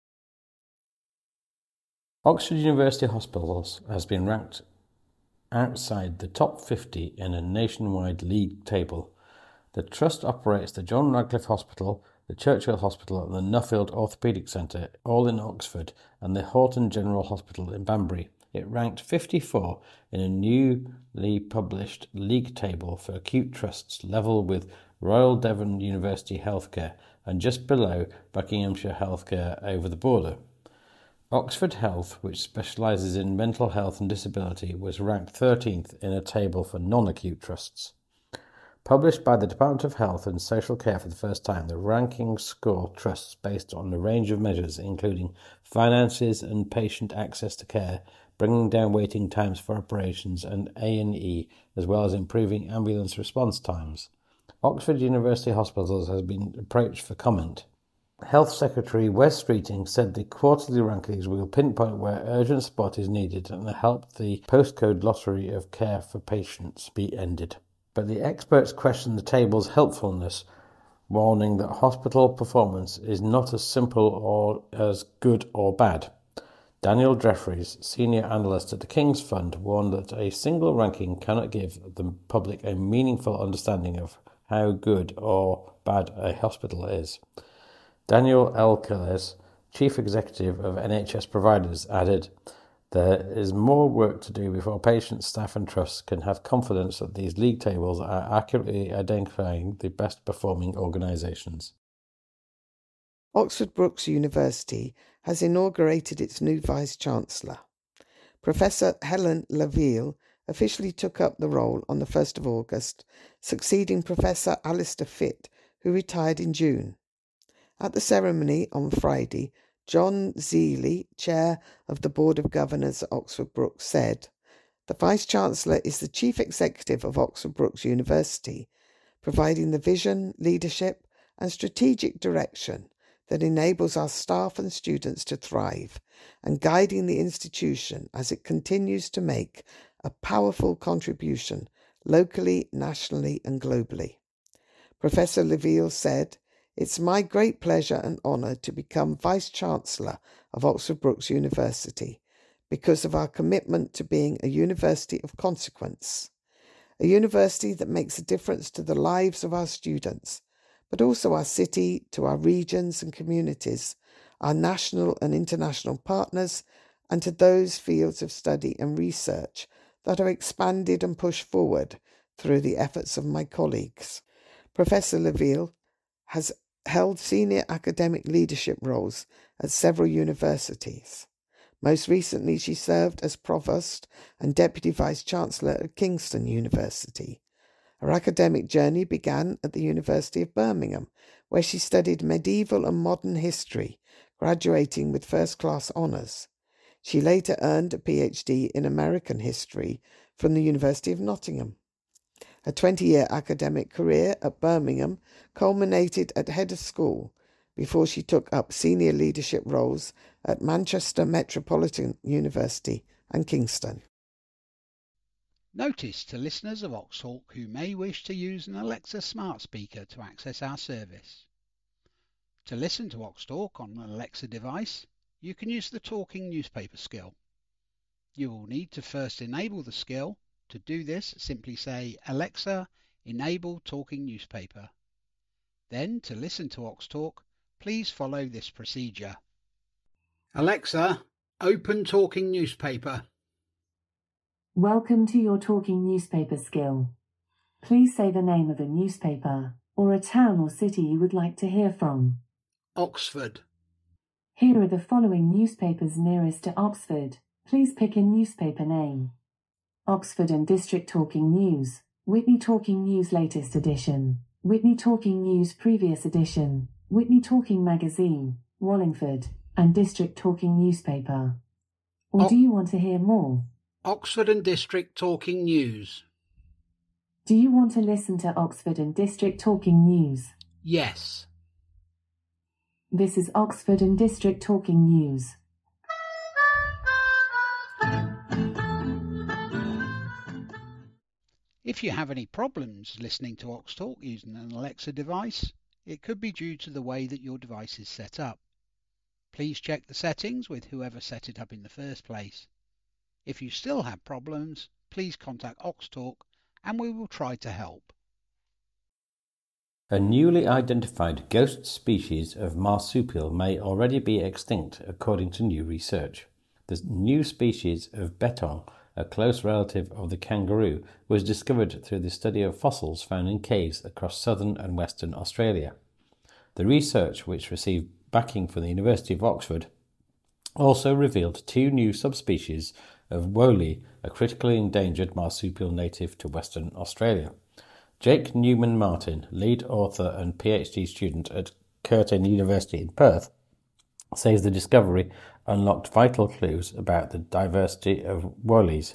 Oxford University Hospitals has been ranked outside the top 50 in a nationwide league table. The Trust operates the John Radcliffe Hospital, the Churchill Hospital and the Nuffield Orthopaedic Centre, all in Oxford, and the Horton General Hospital in Banbury. It ranked 54 in a newly published league table for acute trusts, level with Royal Devon University Healthcare and just below Buckinghamshire Healthcare over the border. Oxford Health, which specialises in mental health and disability, was ranked 13th in a table for non-acute trusts. Published by the Department of Health and Social Care for the first time, the rankings score trusts based on a range of measures including finances and patient access to care, bringing down waiting times for operations and A&E, as well as improving ambulance response times. Oxford University Hospitals has been approached for comment. Health Secretary Wes Streeting said the quarterly rankings will pinpoint where urgent support is needed and help the postcode lottery of care for patients be ended. But the experts question the table's helpfulness, warning that hospital performance is not as simple or as good or bad. Daniel Jeffries, senior analyst at the King's Fund, warned that a single ranking cannot give the public a meaningful understanding of how good or bad a hospital is. Daniel Elkeles, chief executive of NHS Providers, added, "There is more work to do before patients, staff and trusts can have confidence that these league tables are accurately identifying the best performing organisations." Oxford Brookes University has inaugurated its new Vice-Chancellor. Professor Helen Laville officially took up the role on the 1st of August, succeeding Professor Alistair Fitt, who retired in June. At the ceremony on Friday, John Zealey, chair of the Board of Governors at Oxford Brookes, said, "The Vice-Chancellor is the Chief Executive of Oxford Brookes University, providing the vision, leadership and strategic direction that enables our staff and students to thrive, and guiding the institution as it continues to make a powerful contribution locally, nationally and globally." Professor Laville said, "It's my great pleasure and honour to become Vice-Chancellor of Oxford Brookes University because of our commitment to being a university of consequence, a university that makes a difference to the lives of our students, but also our city, to our regions and communities, our national and international partners, and to those fields of study and research that are expanded and pushed forward through the efforts of my colleagues." Professor Laville has held senior academic leadership roles at several universities. Most recently, she served as Provost and Deputy Vice-Chancellor at Kingston University. Her academic journey began at the University of Birmingham, where she studied medieval and modern history, graduating with first-class honours. She later earned a PhD in American history from the University of Nottingham. Her 20-year academic career at Birmingham culminated at head of school before she took up senior leadership roles at Manchester Metropolitan University and Kingston. Notice to listeners of Oxtalk who may wish to use an Alexa smart speaker to access our service. To listen to Oxtalk on an Alexa device, you can use the talking newspaper skill. You will need to first enable the skill. To do this, simply say, "Alexa, enable talking newspaper." Then, to listen to Oxtalk, please follow this procedure. Alexa, open talking newspaper. Welcome to your talking newspaper skill. Please say the name of a newspaper, or a town or city you would like to hear from. Oxford. Here are the following newspapers nearest to Oxford. Please pick a newspaper name. Oxford and District Talking News, Witney Talking News Latest Edition, Witney Talking News Previous Edition, Witney Talking Magazine, Wallingford, and District Talking Newspaper. Or do you want to hear more? Oxford and District Talking News. Do you want to listen to Oxford and District Talking News? Yes. This is Oxford and District Talking News. If you have any problems listening to Oxtalk using an Alexa device, it could be due to the way that your device is set up. Please check the settings with whoever set it up in the first place. If you still have problems, please contact Oxtalk and we will try to help. A newly identified ghost species of marsupial may already be extinct according to new research. The new species of bettong, a close relative of the kangaroo, was discovered through the study of fossils found in caves across southern and western Australia. The research, which received backing from the University of Oxford, also revealed two new subspecies of woolly, a critically endangered marsupial native to Western Australia. Jake Newman Martin, lead author and PhD student at Curtin University in Perth, says the discovery unlocked vital clues about the diversity of wollies.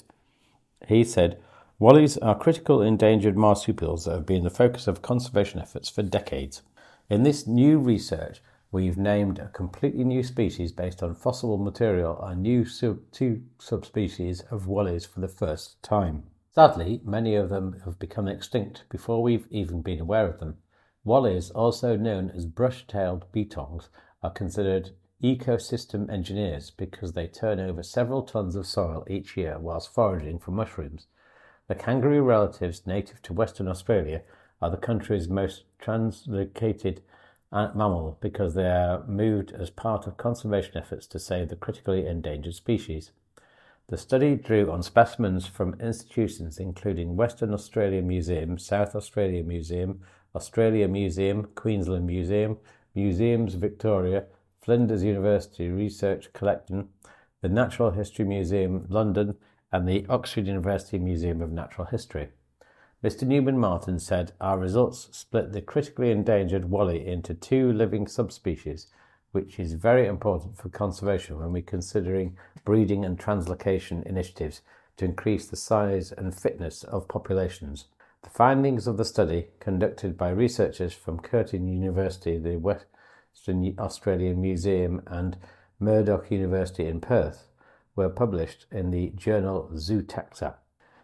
He said, "Wollies are critical endangered marsupials that have been the focus of conservation efforts for decades. In this new research, we've named a completely new species based on fossil material and two subspecies of wollies for the first time. Sadly, many of them have become extinct before we've even been aware of them. Wollies, also known as brush-tailed bettongs, are considered ecosystem engineers because they turn over several tons of soil each year whilst foraging for mushrooms. The kangaroo relatives native to Western Australia are the country's most translocated mammal because they are moved as part of conservation efforts to save the critically endangered species. The study drew on specimens from institutions including Western Australia Museum, South Australia Museum, Australia Museum, Queensland Museum, Museums Victoria, Flinders University Research Collection, the Natural History Museum, London, and the Oxford University Museum of Natural History. Mr. Newman Martin said, "Our results split the critically endangered wolly into two living subspecies, which is very important for conservation when we're considering breeding and translocation initiatives to increase the size and fitness of populations." The findings of the study, conducted by researchers from Curtin University, the Western Australia Museum and Murdoch University in Perth, were published in the journal Zootaxa.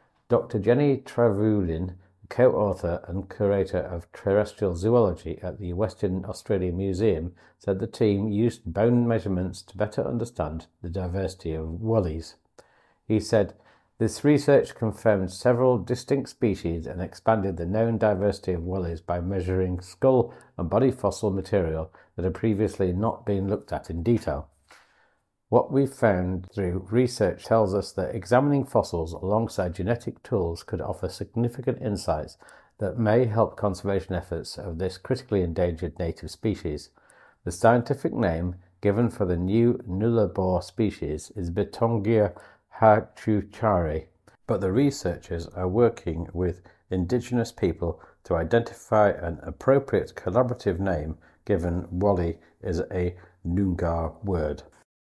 Dr. Jenny Travulin, co-author and curator of terrestrial zoology at the Western Australia Museum, said the team used bone measurements to better understand the diversity of wollies. He said, "This research confirmed several distinct species and expanded the known diversity of wollies by measuring skull and body fossil material that had previously not been looked at in detail. What we've found through research tells us that examining fossils alongside genetic tools could offer significant insights that may help conservation efforts of this critically endangered native species. The scientific name given for the new Nullarbor species is Bettongia hachuchari, but the researchers are working with indigenous people to identify an appropriate collaborative name given wolly is a Noongar word."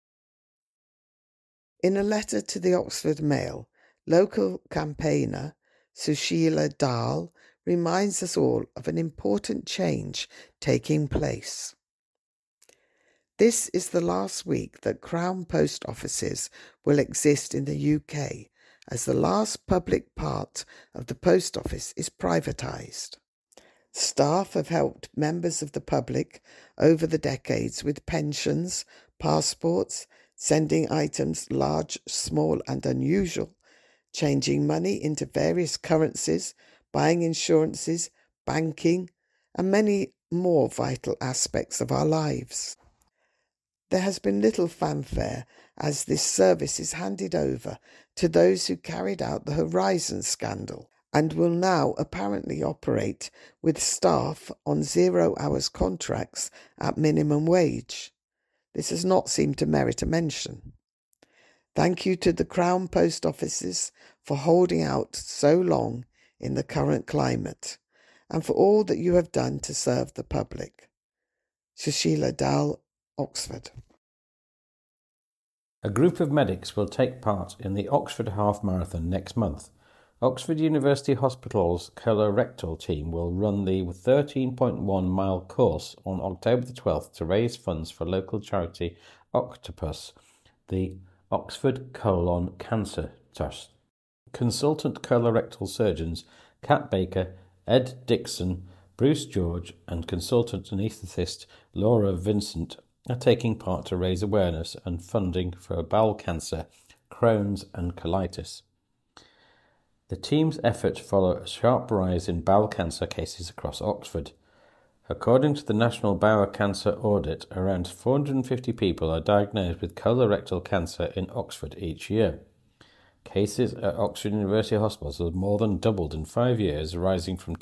In a letter to the Oxford Mail, local campaigner Sushila Dal reminds us all of an important change taking place. This is the last week that Crown Post offices will exist in the UK, as the last public part of the post office is privatised. Staff have helped members of the public over the decades with pensions, passports, sending items large, small and unusual, changing money into various currencies, buying insurances, banking, and many more vital aspects of our lives. There has been little fanfare as this service is handed over to those who carried out the Horizon scandal and will now apparently operate with staff on 0 hours contracts at minimum wage. This has not seemed to merit a mention. Thank you to the Crown Post Offices for holding out so long in the current climate, and for all that you have done to serve the public. Sushila Dal, Oxford. A group of medics will take part in the Oxford Half Marathon next month. Oxford University Hospital's colorectal team will run the 13.1-mile course on October the 12th to raise funds for local charity Octopus, the Oxford Colon Cancer Trust. Consultant colorectal surgeons Kat Baker, Ed Dixon, Bruce George and consultant anaesthetist Laura Vincent are taking part to raise awareness and funding for bowel cancer, Crohn's and colitis. The team's efforts follow a sharp rise in bowel cancer cases across Oxford. According to the National Bowel Cancer Audit, around 450 people are diagnosed with colorectal cancer in Oxford each year. Cases at Oxford University Hospitals have more than doubled in 5 years, rising from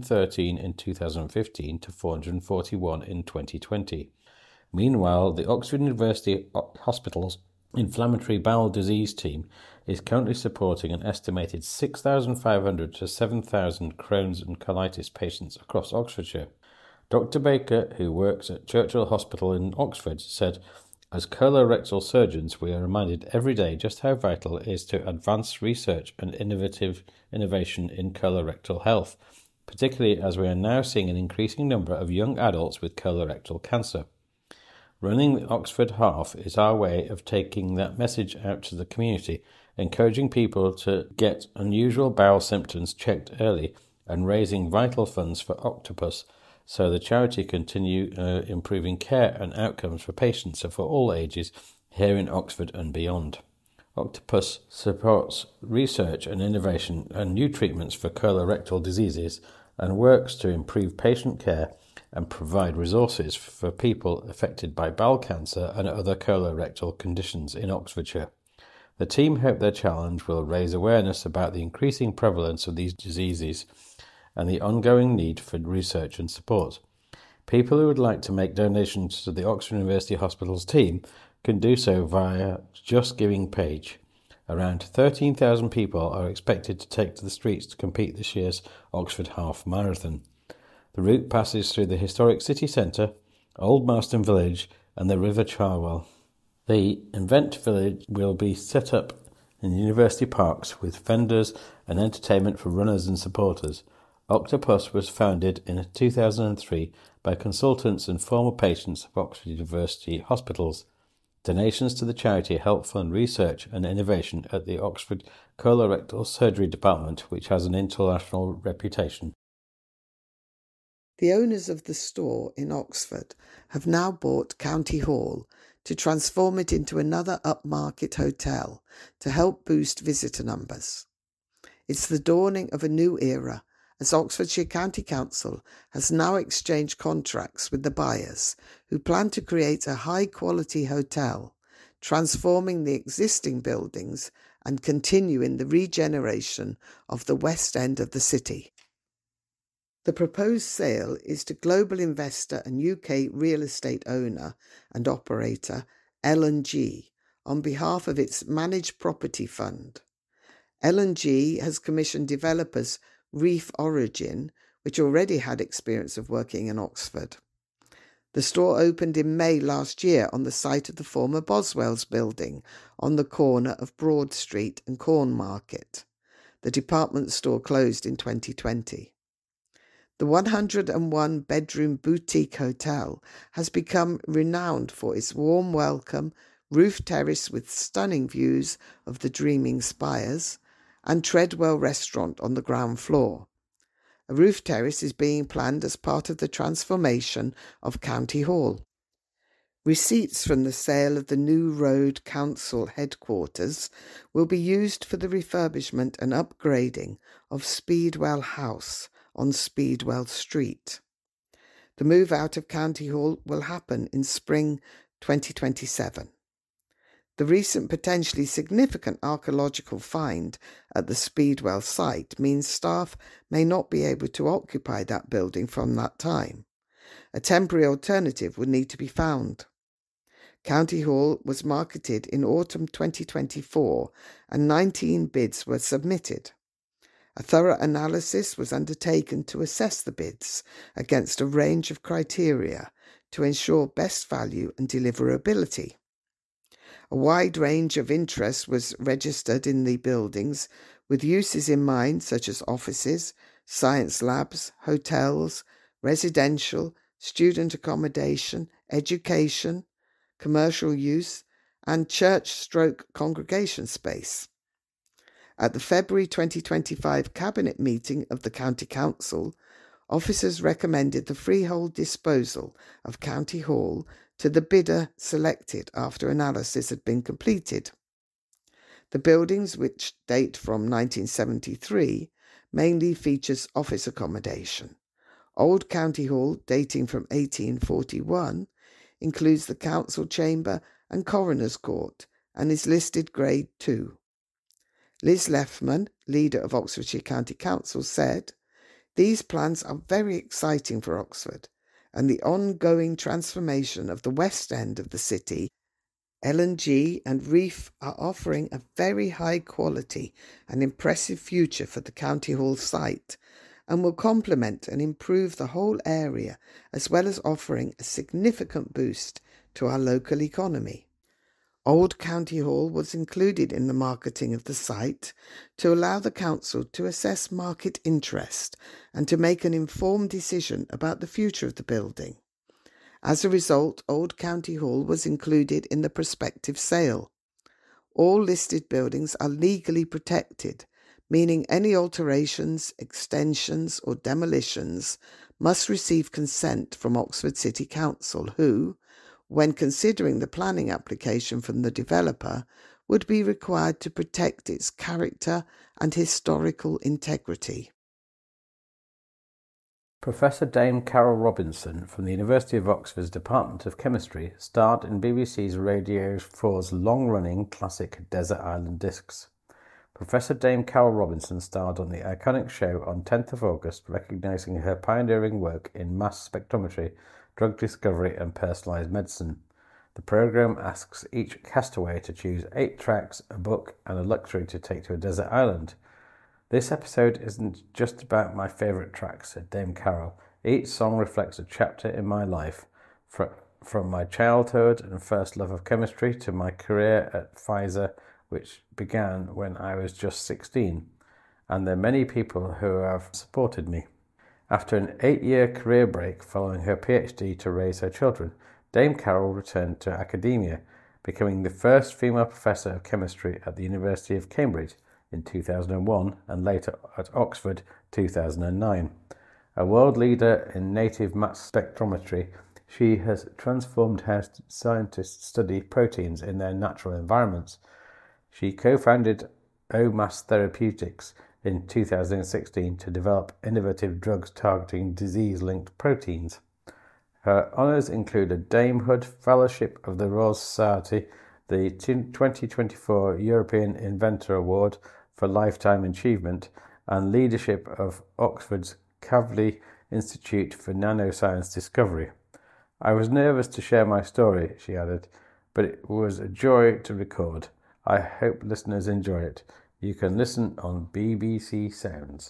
213 in 2015 to 441 in 2020. Meanwhile, the Oxford University Hospitals Inflammatory Bowel Disease team is currently supporting an estimated 6,500 to 7,000 Crohn's and colitis patients across Oxfordshire. Dr. Baker, who works at Churchill Hospital in Oxford, said, "As colorectal surgeons, we are reminded every day just how vital it is to advance research and innovation in colorectal health, particularly as we are now seeing an increasing number of young adults with colorectal cancer. Running the Oxford Half is our way of taking that message out to the community, encouraging people to get unusual bowel symptoms checked early and raising vital funds for Octopus so the charity continue improving care and outcomes for patients for all ages here in Oxford and beyond. Octopus supports research and innovation and new treatments for colorectal diseases and works to improve patient care and provide resources for people affected by bowel cancer and other colorectal conditions in Oxfordshire. The team hope their challenge will raise awareness about the increasing prevalence of these diseases and the ongoing need for research and support. People who would like to make donations to the Oxford University Hospitals team can do so via Just Giving page. Around 13,000 people are expected to take to the streets to compete this year's Oxford Half Marathon. The route passes through the historic city centre, Old Marston Village and the River Cherwell. The event village will be set up in university parks with vendors and entertainment for runners and supporters. Octopus was founded in 2003 by consultants and former patients of Oxford University Hospitals. Donations to the charity help fund research and innovation at the Oxford Colorectal Surgery Department, which has an international reputation. The owners of the store in Oxford have now bought County Hall to transform it into another upmarket hotel to help boost visitor numbers. It's the dawning of a new era, as Oxfordshire County Council has now exchanged contracts with the buyers, who plan to create a high-quality hotel, transforming the existing buildings and continuing the regeneration of the west end of the city. The proposed sale is to global investor and UK real estate owner and operator L&G on behalf of its managed property fund. L&G has commissioned developers Reef Origin, which already had experience of working in Oxford. The store opened in May last year on the site of the former Boswell's building on the corner of Broad Street and Corn Market. The department store closed in 2020. The 101-bedroom boutique hotel has become renowned for its warm welcome, roof terrace with stunning views of the dreaming spires, and Treadwell restaurant on the ground floor. A roof terrace is being planned as part of the transformation of County Hall. Receipts from the sale of the New Road Council headquarters will be used for the refurbishment and upgrading of Speedwell House on Speedwell Street. The move out of County Hall will happen in spring 2027. The recent potentially significant archaeological find at the Speedwell site means staff may not be able to occupy that building from that time. A temporary alternative would need to be found. County Hall was marketed in autumn 2024 and 19 bids were submitted. A thorough analysis was undertaken to assess the bids against a range of criteria to ensure best value and deliverability. A wide range of interest was registered in the buildings, with uses in mind such as offices, science labs, hotels, residential, student accommodation, education, commercial use, and church/congregation space. At the February 2025 Cabinet meeting of the County Council, officers recommended the freehold disposal of County Hall to the bidder selected after analysis had been completed. The buildings, which date from 1973, mainly features office accommodation. Old County Hall, dating from 1841, includes the council chamber and coroner's court and is listed Grade 2. Liz Leffman, leader of Oxfordshire County Council, said, "These plans are very exciting for Oxford, and the ongoing transformation of the west end of the city, L&G and Reef are offering a very high quality and impressive future for the County Hall site and will complement and improve the whole area as well as offering a significant boost to our local economy." Old County Hall was included in the marketing of the site to allow the council to assess market interest and to make an informed decision about the future of the building. As a result, Old County Hall was included in the prospective sale. All listed buildings are legally protected, meaning any alterations, extensions or demolitions must receive consent from Oxford City Council, who, when considering the planning application from the developer, would be required to protect its character and historical integrity. Professor Dame Carol Robinson from the University of Oxford's Department of Chemistry starred in BBC's Radio 4's long-running classic Desert Island Discs. Professor Dame Carol Robinson starred on the iconic show on 10th of August, recognising her pioneering work in mass spectrometry, drug discovery and personalised medicine. The programme asks each castaway to choose 8 tracks, a book and a luxury to take to a desert island. "This episode isn't just about my favourite tracks," said Dame Carol. "Each song reflects a chapter in my life, from my childhood and first love of chemistry to my career at Pfizer, which began when I was just 16, and the many people who have supported me." After an 8-year career break following her PhD to raise her children, Dame Carol returned to academia, becoming the first female professor of chemistry at the University of Cambridge in 2001 and later at Oxford 2009. A world leader in native mass spectrometry, she has transformed how scientists study proteins in their natural environments. She co-founded OMass Therapeutics in 2016 to develop innovative drugs targeting disease-linked proteins. Her honours include a Damehood Fellowship of the Royal Society, the 2024 European Inventor Award for Lifetime Achievement, and leadership of Oxford's Kavli Institute for Nanoscience Discovery. "I was nervous to share my story," she added, "but it was a joy to record. I hope listeners enjoy it. You can listen on BBC Sounds."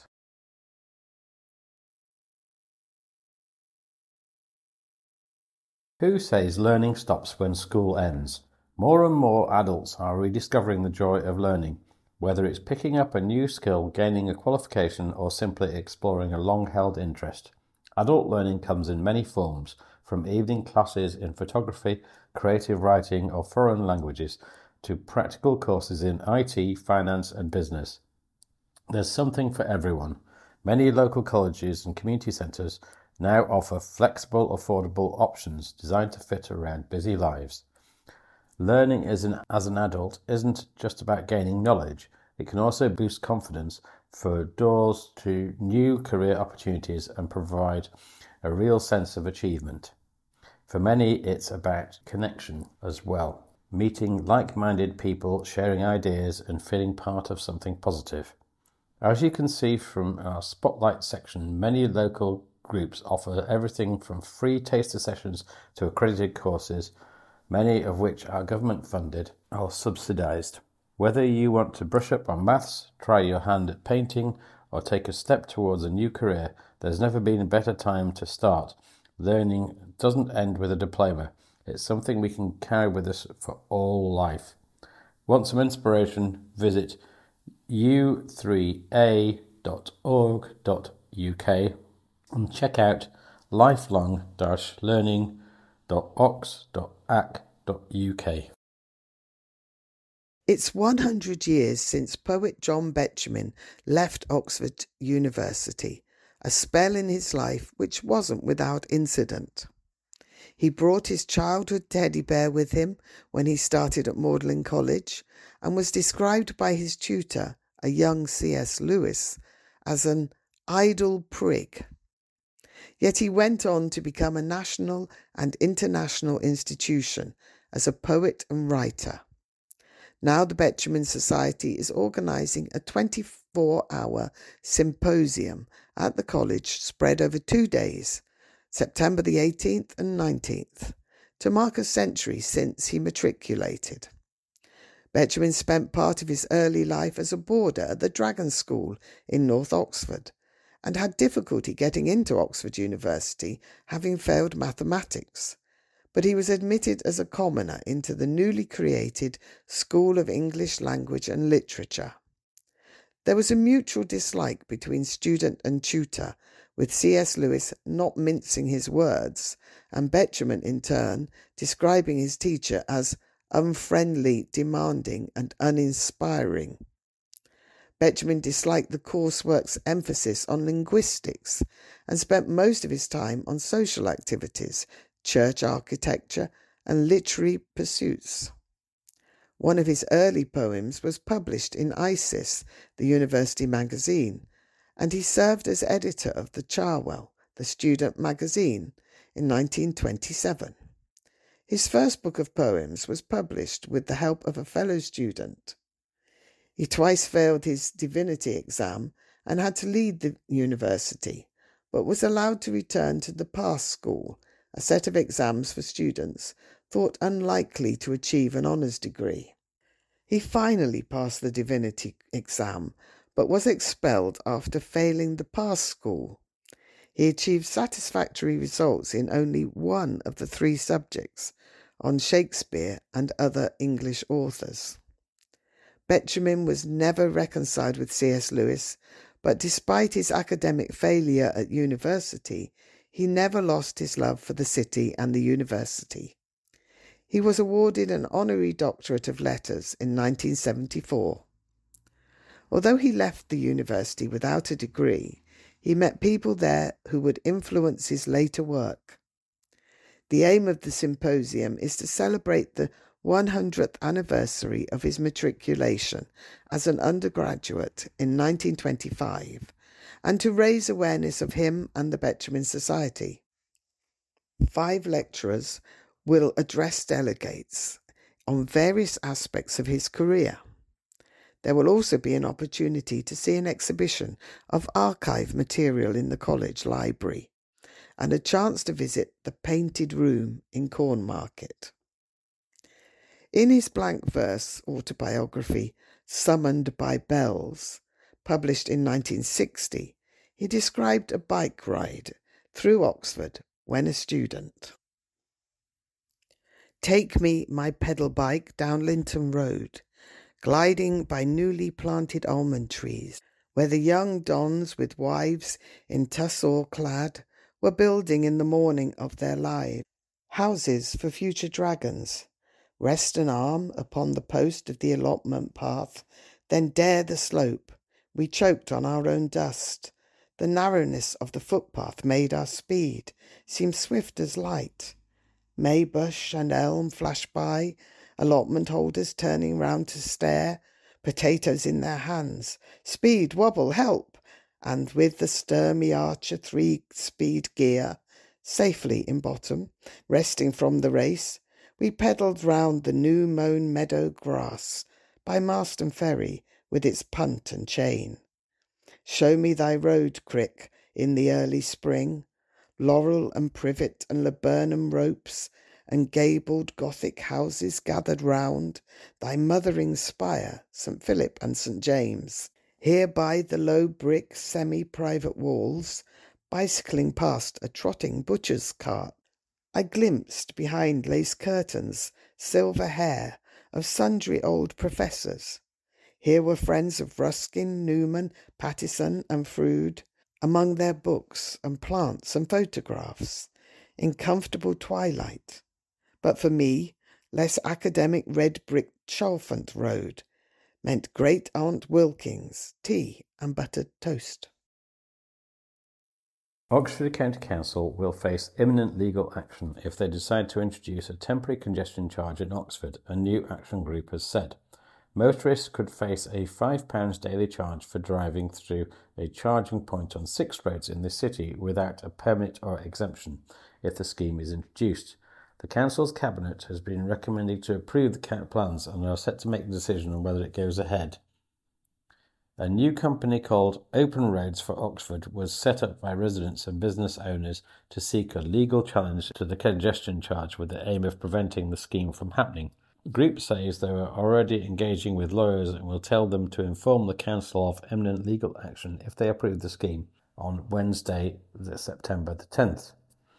Who says learning stops when school ends? More and more adults are rediscovering the joy of learning, whether it's picking up a new skill, gaining a qualification, or simply exploring a long-held interest. Adult learning comes in many forms, from evening classes in photography, creative writing, or foreign languages, to practical courses in IT, finance, and business. There's something for everyone. Many local colleges and community centres now offer flexible, affordable options designed to fit around busy lives. Learning as an adult isn't just about gaining knowledge. It can also boost confidence, for doors to new career opportunities, and provide a real sense of achievement. For many, it's about connection as well. meeting like-minded people, sharing ideas and feeling part of something positive. As you can see from our Spotlight section, many local groups offer everything from free taster sessions to accredited courses, many of which are government funded or subsidised. Whether you want to brush up on maths, try your hand at painting, or take a step towards a new career, there's never been a better time to start. Learning doesn't end with a diploma. It's something we can carry with us for all life. Want some inspiration? Visit u3a.org.uk and check out lifelong-learning.ox.ac.uk. It's 100 years since poet John Betjeman left Oxford University, a spell in his life which wasn't without incident. He brought his childhood teddy bear with him when he started at Magdalen College and was described by his tutor, a young C.S. Lewis, as an idle prig. Yet he went on to become a national and international institution as a poet and writer. Now the Betjeman Society is organising a 24-hour symposium at the college spread over 2 days, September the 18th and 19th, to mark a century since he matriculated. Betjeman spent part of his early life as a boarder at the Dragon School in North Oxford and had difficulty getting into Oxford University, having failed mathematics. But he was admitted as a commoner into the newly created School of English Language and Literature. There was a mutual dislike between student and tutor, with C.S. Lewis not mincing his words, and Betjeman in turn describing his teacher as unfriendly, demanding and uninspiring. Betjeman disliked the coursework's emphasis on linguistics and spent most of his time on social activities, church architecture and literary pursuits. One of his early poems was published in Isis, the university magazine, and he served as editor of the Cherwell, the student magazine, in 1927. His first book of poems was published with the help of a fellow student. He twice failed his divinity exam and had to leave the university, but was allowed to return to the Pass School, a set of exams for students thought unlikely to achieve an honours degree. He finally passed the divinity exam, but was expelled after failing the Pass School. He achieved satisfactory results in only one of the 3 subjects, on Shakespeare and other English authors. Betjeman was never reconciled with C.S. Lewis, but despite his academic failure at university, he never lost his love for the city and the university. He was awarded an honorary doctorate of letters in 1974. Although he left the university without a degree, he met people there who would influence his later work. The aim of the symposium is to celebrate the 100th anniversary of his matriculation as an undergraduate in 1925, and to raise awareness of him and the Betjeman Society. 5 lecturers will address delegates on various aspects of his career. There will also be an opportunity to see an exhibition of archive material in the college library and a chance to visit the Painted Room in Cornmarket. In his blank verse autobiography, Summoned by Bells, published in 1960, he described a bike ride through Oxford when a student. Take me, my pedal bike, down Linton Road, gliding by newly planted almond trees, where the young dons with wives in tussore clad were building in the morning of their lives houses for future dragons. Rest an arm upon the post of the allotment path, then dare the slope. We choked on our own dust. The narrowness of the footpath made our speed seem swift as light. May bush and elm flash by, allotment holders turning round to stare, potatoes in their hands. Speed, wobble, help! And with the Sturmey Archer 3-speed gear, safely in bottom, resting from the race, We pedalled round the new-mown meadow grass by Marston Ferry with its punt and chain. Show me thy road, Crick, in the early spring, laurel and privet and laburnum ropes, and gabled Gothic houses gathered round thy mothering spire, St. Philip and St. James. Here by the low brick semi-private walls, bicycling past a trotting butcher's cart, I glimpsed behind lace curtains silver hair of sundry old professors. Here were friends of Ruskin, Newman, Pattison and Froude, among their books and plants and photographs, in comfortable twilight. But for me, less academic red-brick Chalfont Road meant Great Aunt Wilkins, tea and buttered toast. Oxford County Council will face imminent legal action if they decide to introduce a temporary congestion charge in Oxford, a new action group has said. Motorists could face a £5 daily charge for driving through a charging point on 6 roads in the city without a permit or exemption if the scheme is introduced. The Council's Cabinet has been recommending to approve the plans and are set to make a decision on whether it goes ahead. A new company called Open Roads for Oxford was set up by residents and business owners to seek a legal challenge to the congestion charge with the aim of preventing the scheme from happening. The group says they are already engaging with lawyers and will tell them to inform the Council of imminent legal action if they approve the scheme on Wednesday, September the 10th.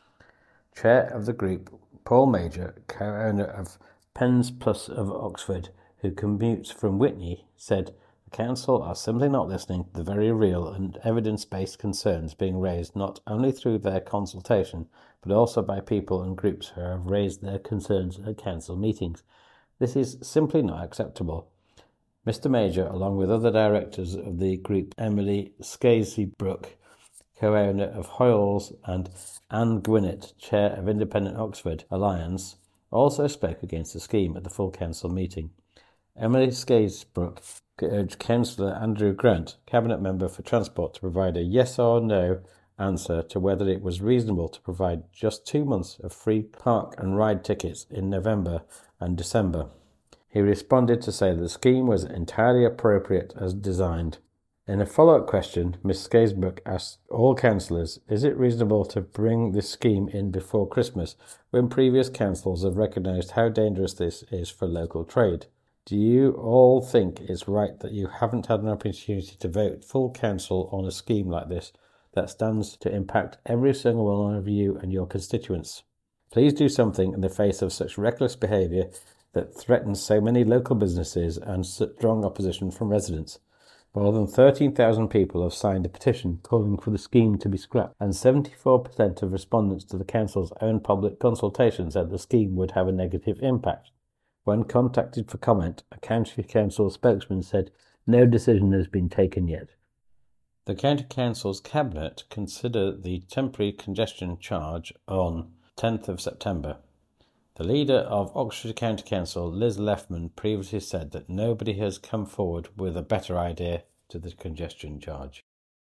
Chair of the group, Paul Major, co-owner of Pens Plus of Oxford, who commutes from Witney, said the Council are simply not listening to the very real and evidence-based concerns being raised not only through their consultation, but also by people and groups who have raised their concerns at Council meetings. This is simply not acceptable. Mr. Major, along with other directors of the group, Emily Scaysey-Brooke, co-owner of Hoyles, and Anne Gwinnett, chair of Independent Oxford Alliance, also spoke against the scheme at the full council meeting. Emily Scaysey-Brooke urged Councillor Andrew Grant, Cabinet Member for Transport, to provide a yes or no answer to whether it was reasonable to provide just 2 months of free park and ride tickets in November and December. He responded to say that the scheme was entirely appropriate as designed. In a follow-up question, Ms. Scaysey-Brooke asked all councillors, is it reasonable to bring this scheme in before Christmas when previous councils have recognised how dangerous this is for local trade? Do you all think it's right that you haven't had an opportunity to vote full council on a scheme like this that stands to impact every single one of you and your constituents? Please do something in the face of such reckless behaviour that threatens so many local businesses and strong opposition from residents. More than 13,000 people have signed a petition calling for the scheme to be scrapped, and 74% of respondents to the council's own public consultation said the scheme would have a negative impact. When contacted for comment, a county council spokesman said no decision has been taken yet. The county council's cabinet considered the temporary congestion charge on 10th of September. The leader of Oxford County Council, Liz Leffman, previously said that nobody has come forward with a better idea to the congestion charge.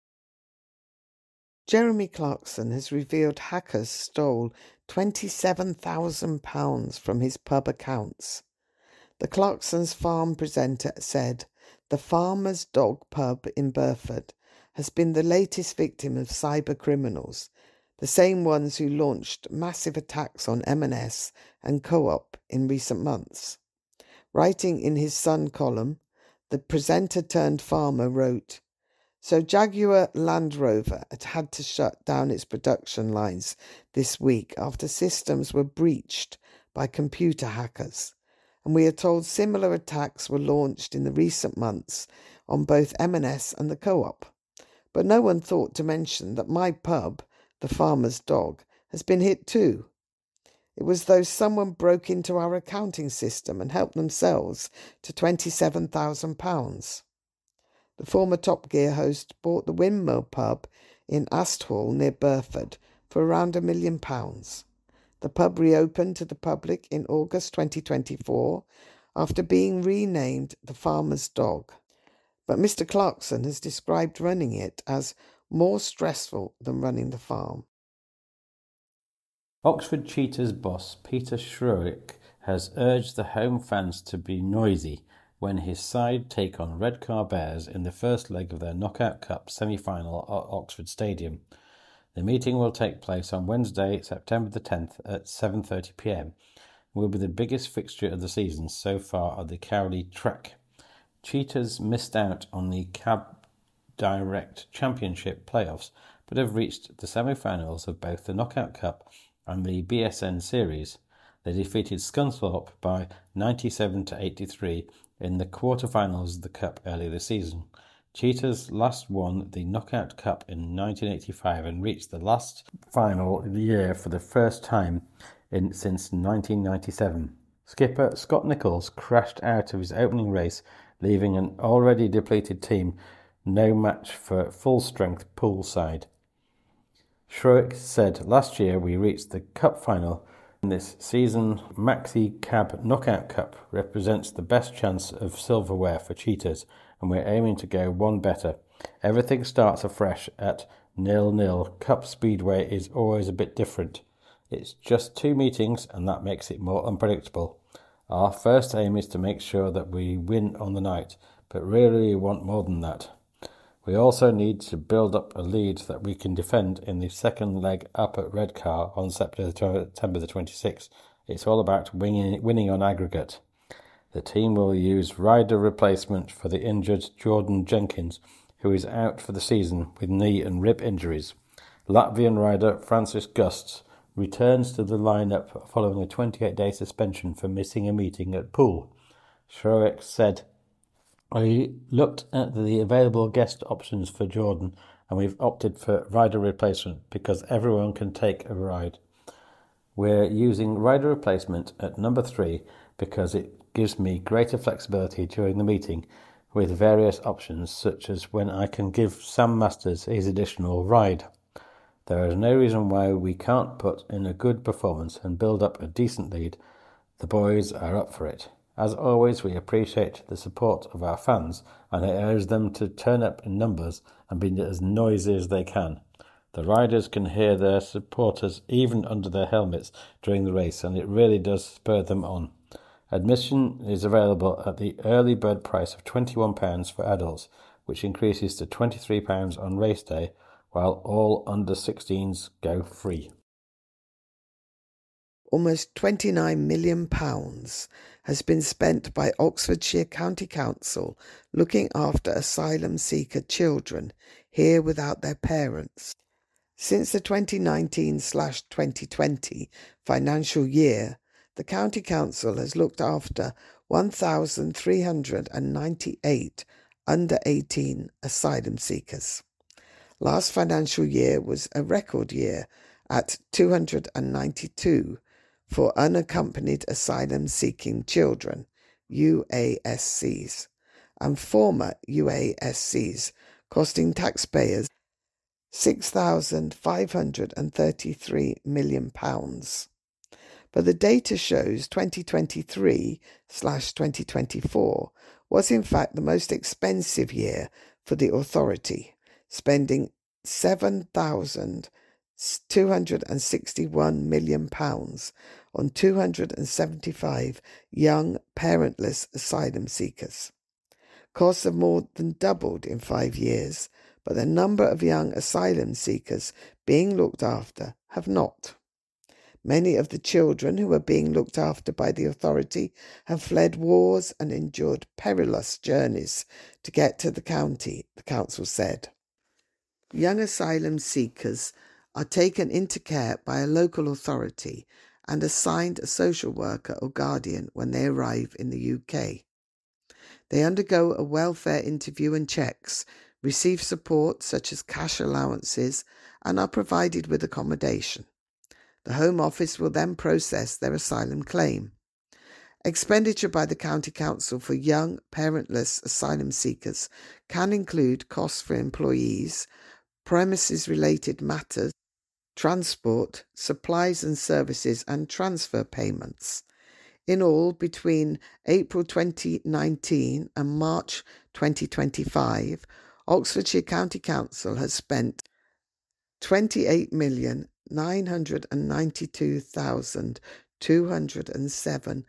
Jeremy Clarkson has revealed hackers stole £27,000 from his pub accounts. The Clarkson's Farm presenter said the Farmer's Dog pub in Burford has been the latest victim of cyber criminals, the same ones who launched massive attacks on M&S and Co-op in recent months. Writing in his Sun column, the presenter turned farmer wrote, "So Jaguar Land Rover had to shut down its production lines this week after systems were breached by computer hackers, and we are told similar attacks were launched in the recent months on both M&S and the Co-op. But no one thought to mention that my pub, the Farmer's Dog, has been hit too. It was though someone broke into our accounting system and helped themselves to £27,000. The former Top Gear host bought the Windmill pub in Asthall near Burford for around £1 million. The pub reopened to the public in August 2024 after being renamed the Farmer's Dog. But Mr. Clarkson has described running it as more stressful than running the farm. Oxford Cheetahs boss Peter Shrurick has urged the home fans to be noisy when his side take on Redcar Bears in the first leg of their Knockout Cup semi-final at Oxford Stadium. The meeting will take place on Wednesday, September the 10th at 7:30 p.m. and will be the biggest fixture of the season so far at the Cowley track. Cheetahs missed out on the Cab Direct Championship playoffs, but have reached the semi-finals of both the Knockout Cup and the BSN Series. They defeated Scunthorpe by 97-83 in the quarter-finals of the Cup earlier this season. Cheetahs last won the Knockout Cup in 1985 and reached the last final of the year for the first time since 1997. Skipper Scott Nicholls crashed out of his opening race, leaving an already depleted team no match for full-strength pool side. Shrowick said, "Last year we reached the cup final. This season, Maxi Cab Knockout Cup represents the best chance of silverware for Cheetahs, and we're aiming to go one better. Everything starts afresh at 0-0. Cup Speedway is always a bit different. It's just 2 meetings, and that makes it more unpredictable. Our first aim is to make sure that we win on the night, but really we want more than that. We also need to build up a lead that we can defend in the second leg up at Redcar on September the 26th. It's all about winning on aggregate. The team will use rider replacement for the injured Jordan Jenkins, who is out for the season with knee and rib injuries. Latvian rider Francis Gusts returns to the lineup following a 28-day suspension for missing a meeting at Poole." Shrowick said, "I looked at the available guest options for Jordan, and we've opted for rider replacement because everyone can take a ride. We're using rider replacement at number 3 because it gives me greater flexibility during the meeting with various options, such as when I can give Sam Masters his additional ride. There is no reason why we can't put in a good performance and build up a decent lead. The boys are up for it. As always, we appreciate the support of our fans, and I urge them to turn up in numbers and be as noisy as they can. The riders can hear their supporters even under their helmets during the race, and it really does spur them on. Admission is available at the early bird price of £21 for adults, which increases to £23 on race day, while all under 16s go free." Almost £29 million has been spent by Oxfordshire County Council looking after asylum seeker children here without their parents. Since the 2019/2020 financial year, the County Council has looked after 1,398 under-18 asylum seekers. Last financial year was a record year at 292 for unaccompanied asylum-seeking children, UASCs, and former UASCs, costing taxpayers £6,533 million. But the data shows 2023/2024 was in fact the most expensive year for the authority, spending £7,261 million on 275 young parentless asylum seekers. Costs have more than doubled in 5 years, but the number of young asylum seekers being looked after have not. Many of the children who are being looked after by the authority have fled wars and endured perilous journeys to get to the county, the council said. Young asylum seekers are taken into care by a local authority and assigned a social worker or guardian when they arrive in the UK. They undergo a welfare interview and checks, receive support such as cash allowances, and are provided with accommodation. The Home Office will then process their asylum claim. Expenditure by the County Council for young parentless asylum seekers can include costs for employees, premises-related matters, transport, supplies and services, and transfer payments. In all, between April 2019 and March 2025, Oxfordshire County Council has spent £28,992,200 £207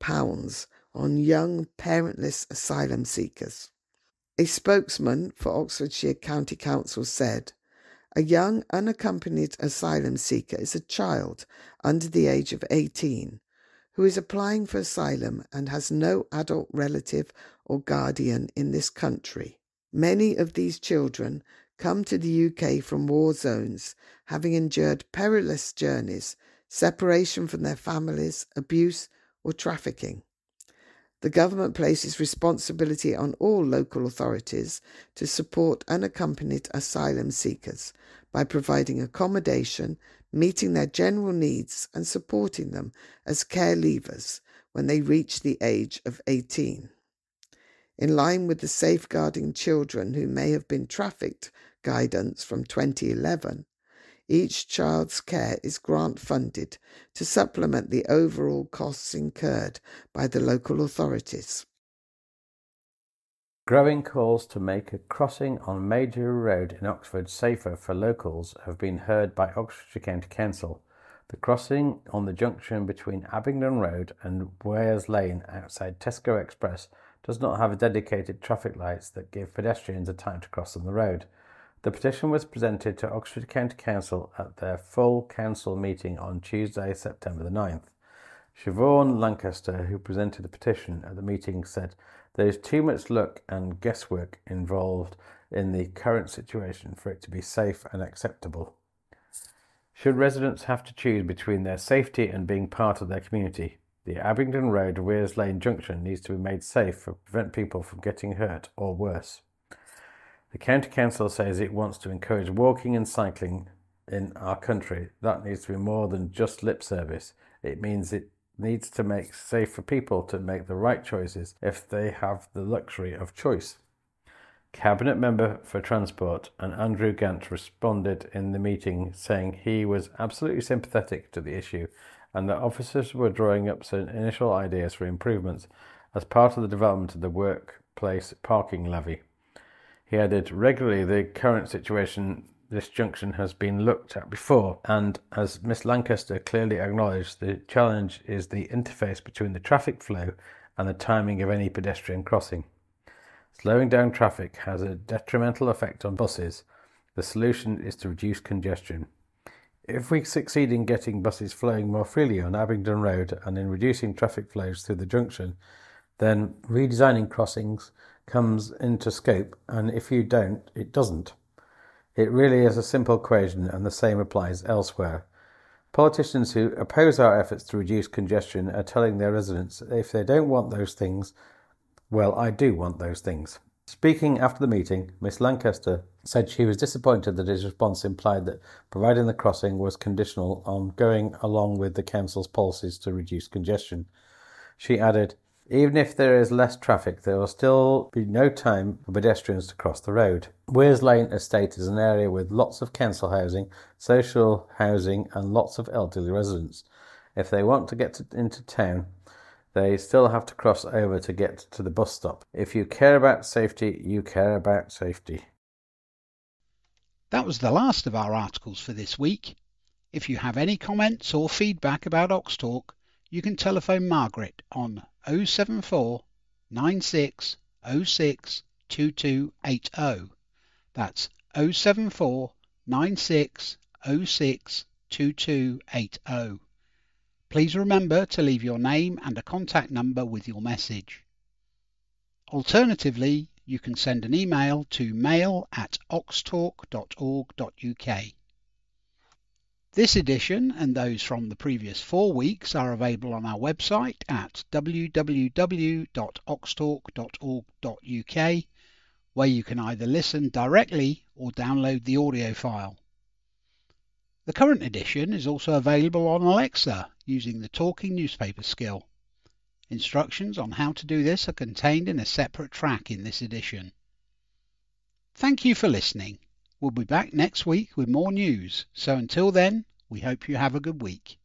on young parentless asylum seekers. A spokesman for Oxfordshire County Council said, "A young unaccompanied asylum seeker is a child under the age of 18 who is applying for asylum and has no adult relative or guardian in this country. Many of these children come to the UK from war zones, having endured perilous journeys, separation from their families, abuse or trafficking. The government places responsibility on all local authorities to support unaccompanied asylum seekers by providing accommodation, meeting their general needs and supporting them as care leavers when they reach the age of 18. In line with the Safeguarding Children Who May Have Been Trafficked guidance from 2011, each child's care is grant funded to supplement the overall costs incurred by the local authorities." Growing calls to make a crossing on Major Road in Oxford safer for locals have been heard by Oxfordshire County Council. The crossing on the junction between Abingdon Road and Weyers Lane outside Tesco Express does not have dedicated traffic lights that give pedestrians a time to cross on the road. The petition was presented to Oxford County Council at their full council meeting on Tuesday, September the 9th. Siobhan Lancaster, who presented the petition at the meeting, said there is too much luck and guesswork involved in the current situation for it to be safe and acceptable. Should residents have to choose between their safety and being part of their community, the Abingdon Road Wears Lane junction needs to be made safe to prevent people from getting hurt or worse. The County Council says it wants to encourage walking and cycling in our country. That needs to be more than just lip service. It means it needs to make safe for people to make the right choices if they have the luxury of choice. Cabinet Member for Transport and Andrew Gant responded in the meeting saying he was absolutely sympathetic to the issue and that officers were drawing up some initial ideas for improvements as part of the development of the workplace parking levy. He added, regularly the current situation, this junction has been looked at before, and as Miss Lancaster clearly acknowledged, the challenge is the interface between the traffic flow and the timing of any pedestrian crossing. Slowing down traffic has a detrimental effect on buses. The solution is to reduce congestion. If we succeed in getting buses flowing more freely on Abingdon Road and in reducing traffic flows through the junction, then redesigning crossings comes into scope, and if you don't, it doesn't. It really is a simple equation, and the same applies elsewhere. Politicians who oppose our efforts to reduce congestion are telling their residents if they don't want those things, well, I do want those things. Speaking after the meeting, Miss Lancaster said she was disappointed that his response implied that providing the crossing was conditional on going along with the council's policies to reduce congestion. She added, even if there is less traffic, there will still be no time for pedestrians to cross the road. Wears Lane Estate is an area with lots of council housing, social housing and lots of elderly residents. If they want to get into town, they still have to cross over to get to the bus stop. If you care about safety, you care about safety. That was the last of our articles for this week. If you have any comments or feedback about Oxtalk, you can telephone Margaret on 074 96 06 2280. That's 074 96 06 2280. Please remember to leave your name and a contact number with your message. Alternatively, you can send an email to mail@oxtalk.org.uk. This edition and those from the previous 4 weeks are available on our website at www.oxtalk.org.uk, where you can either listen directly or download the audio file. The current edition is also available on Alexa using the talking newspaper skill. Instructions on how to do this are contained in a separate track in this edition. Thank you for listening. We'll be back next week with more news, so until then, we hope you have a good week.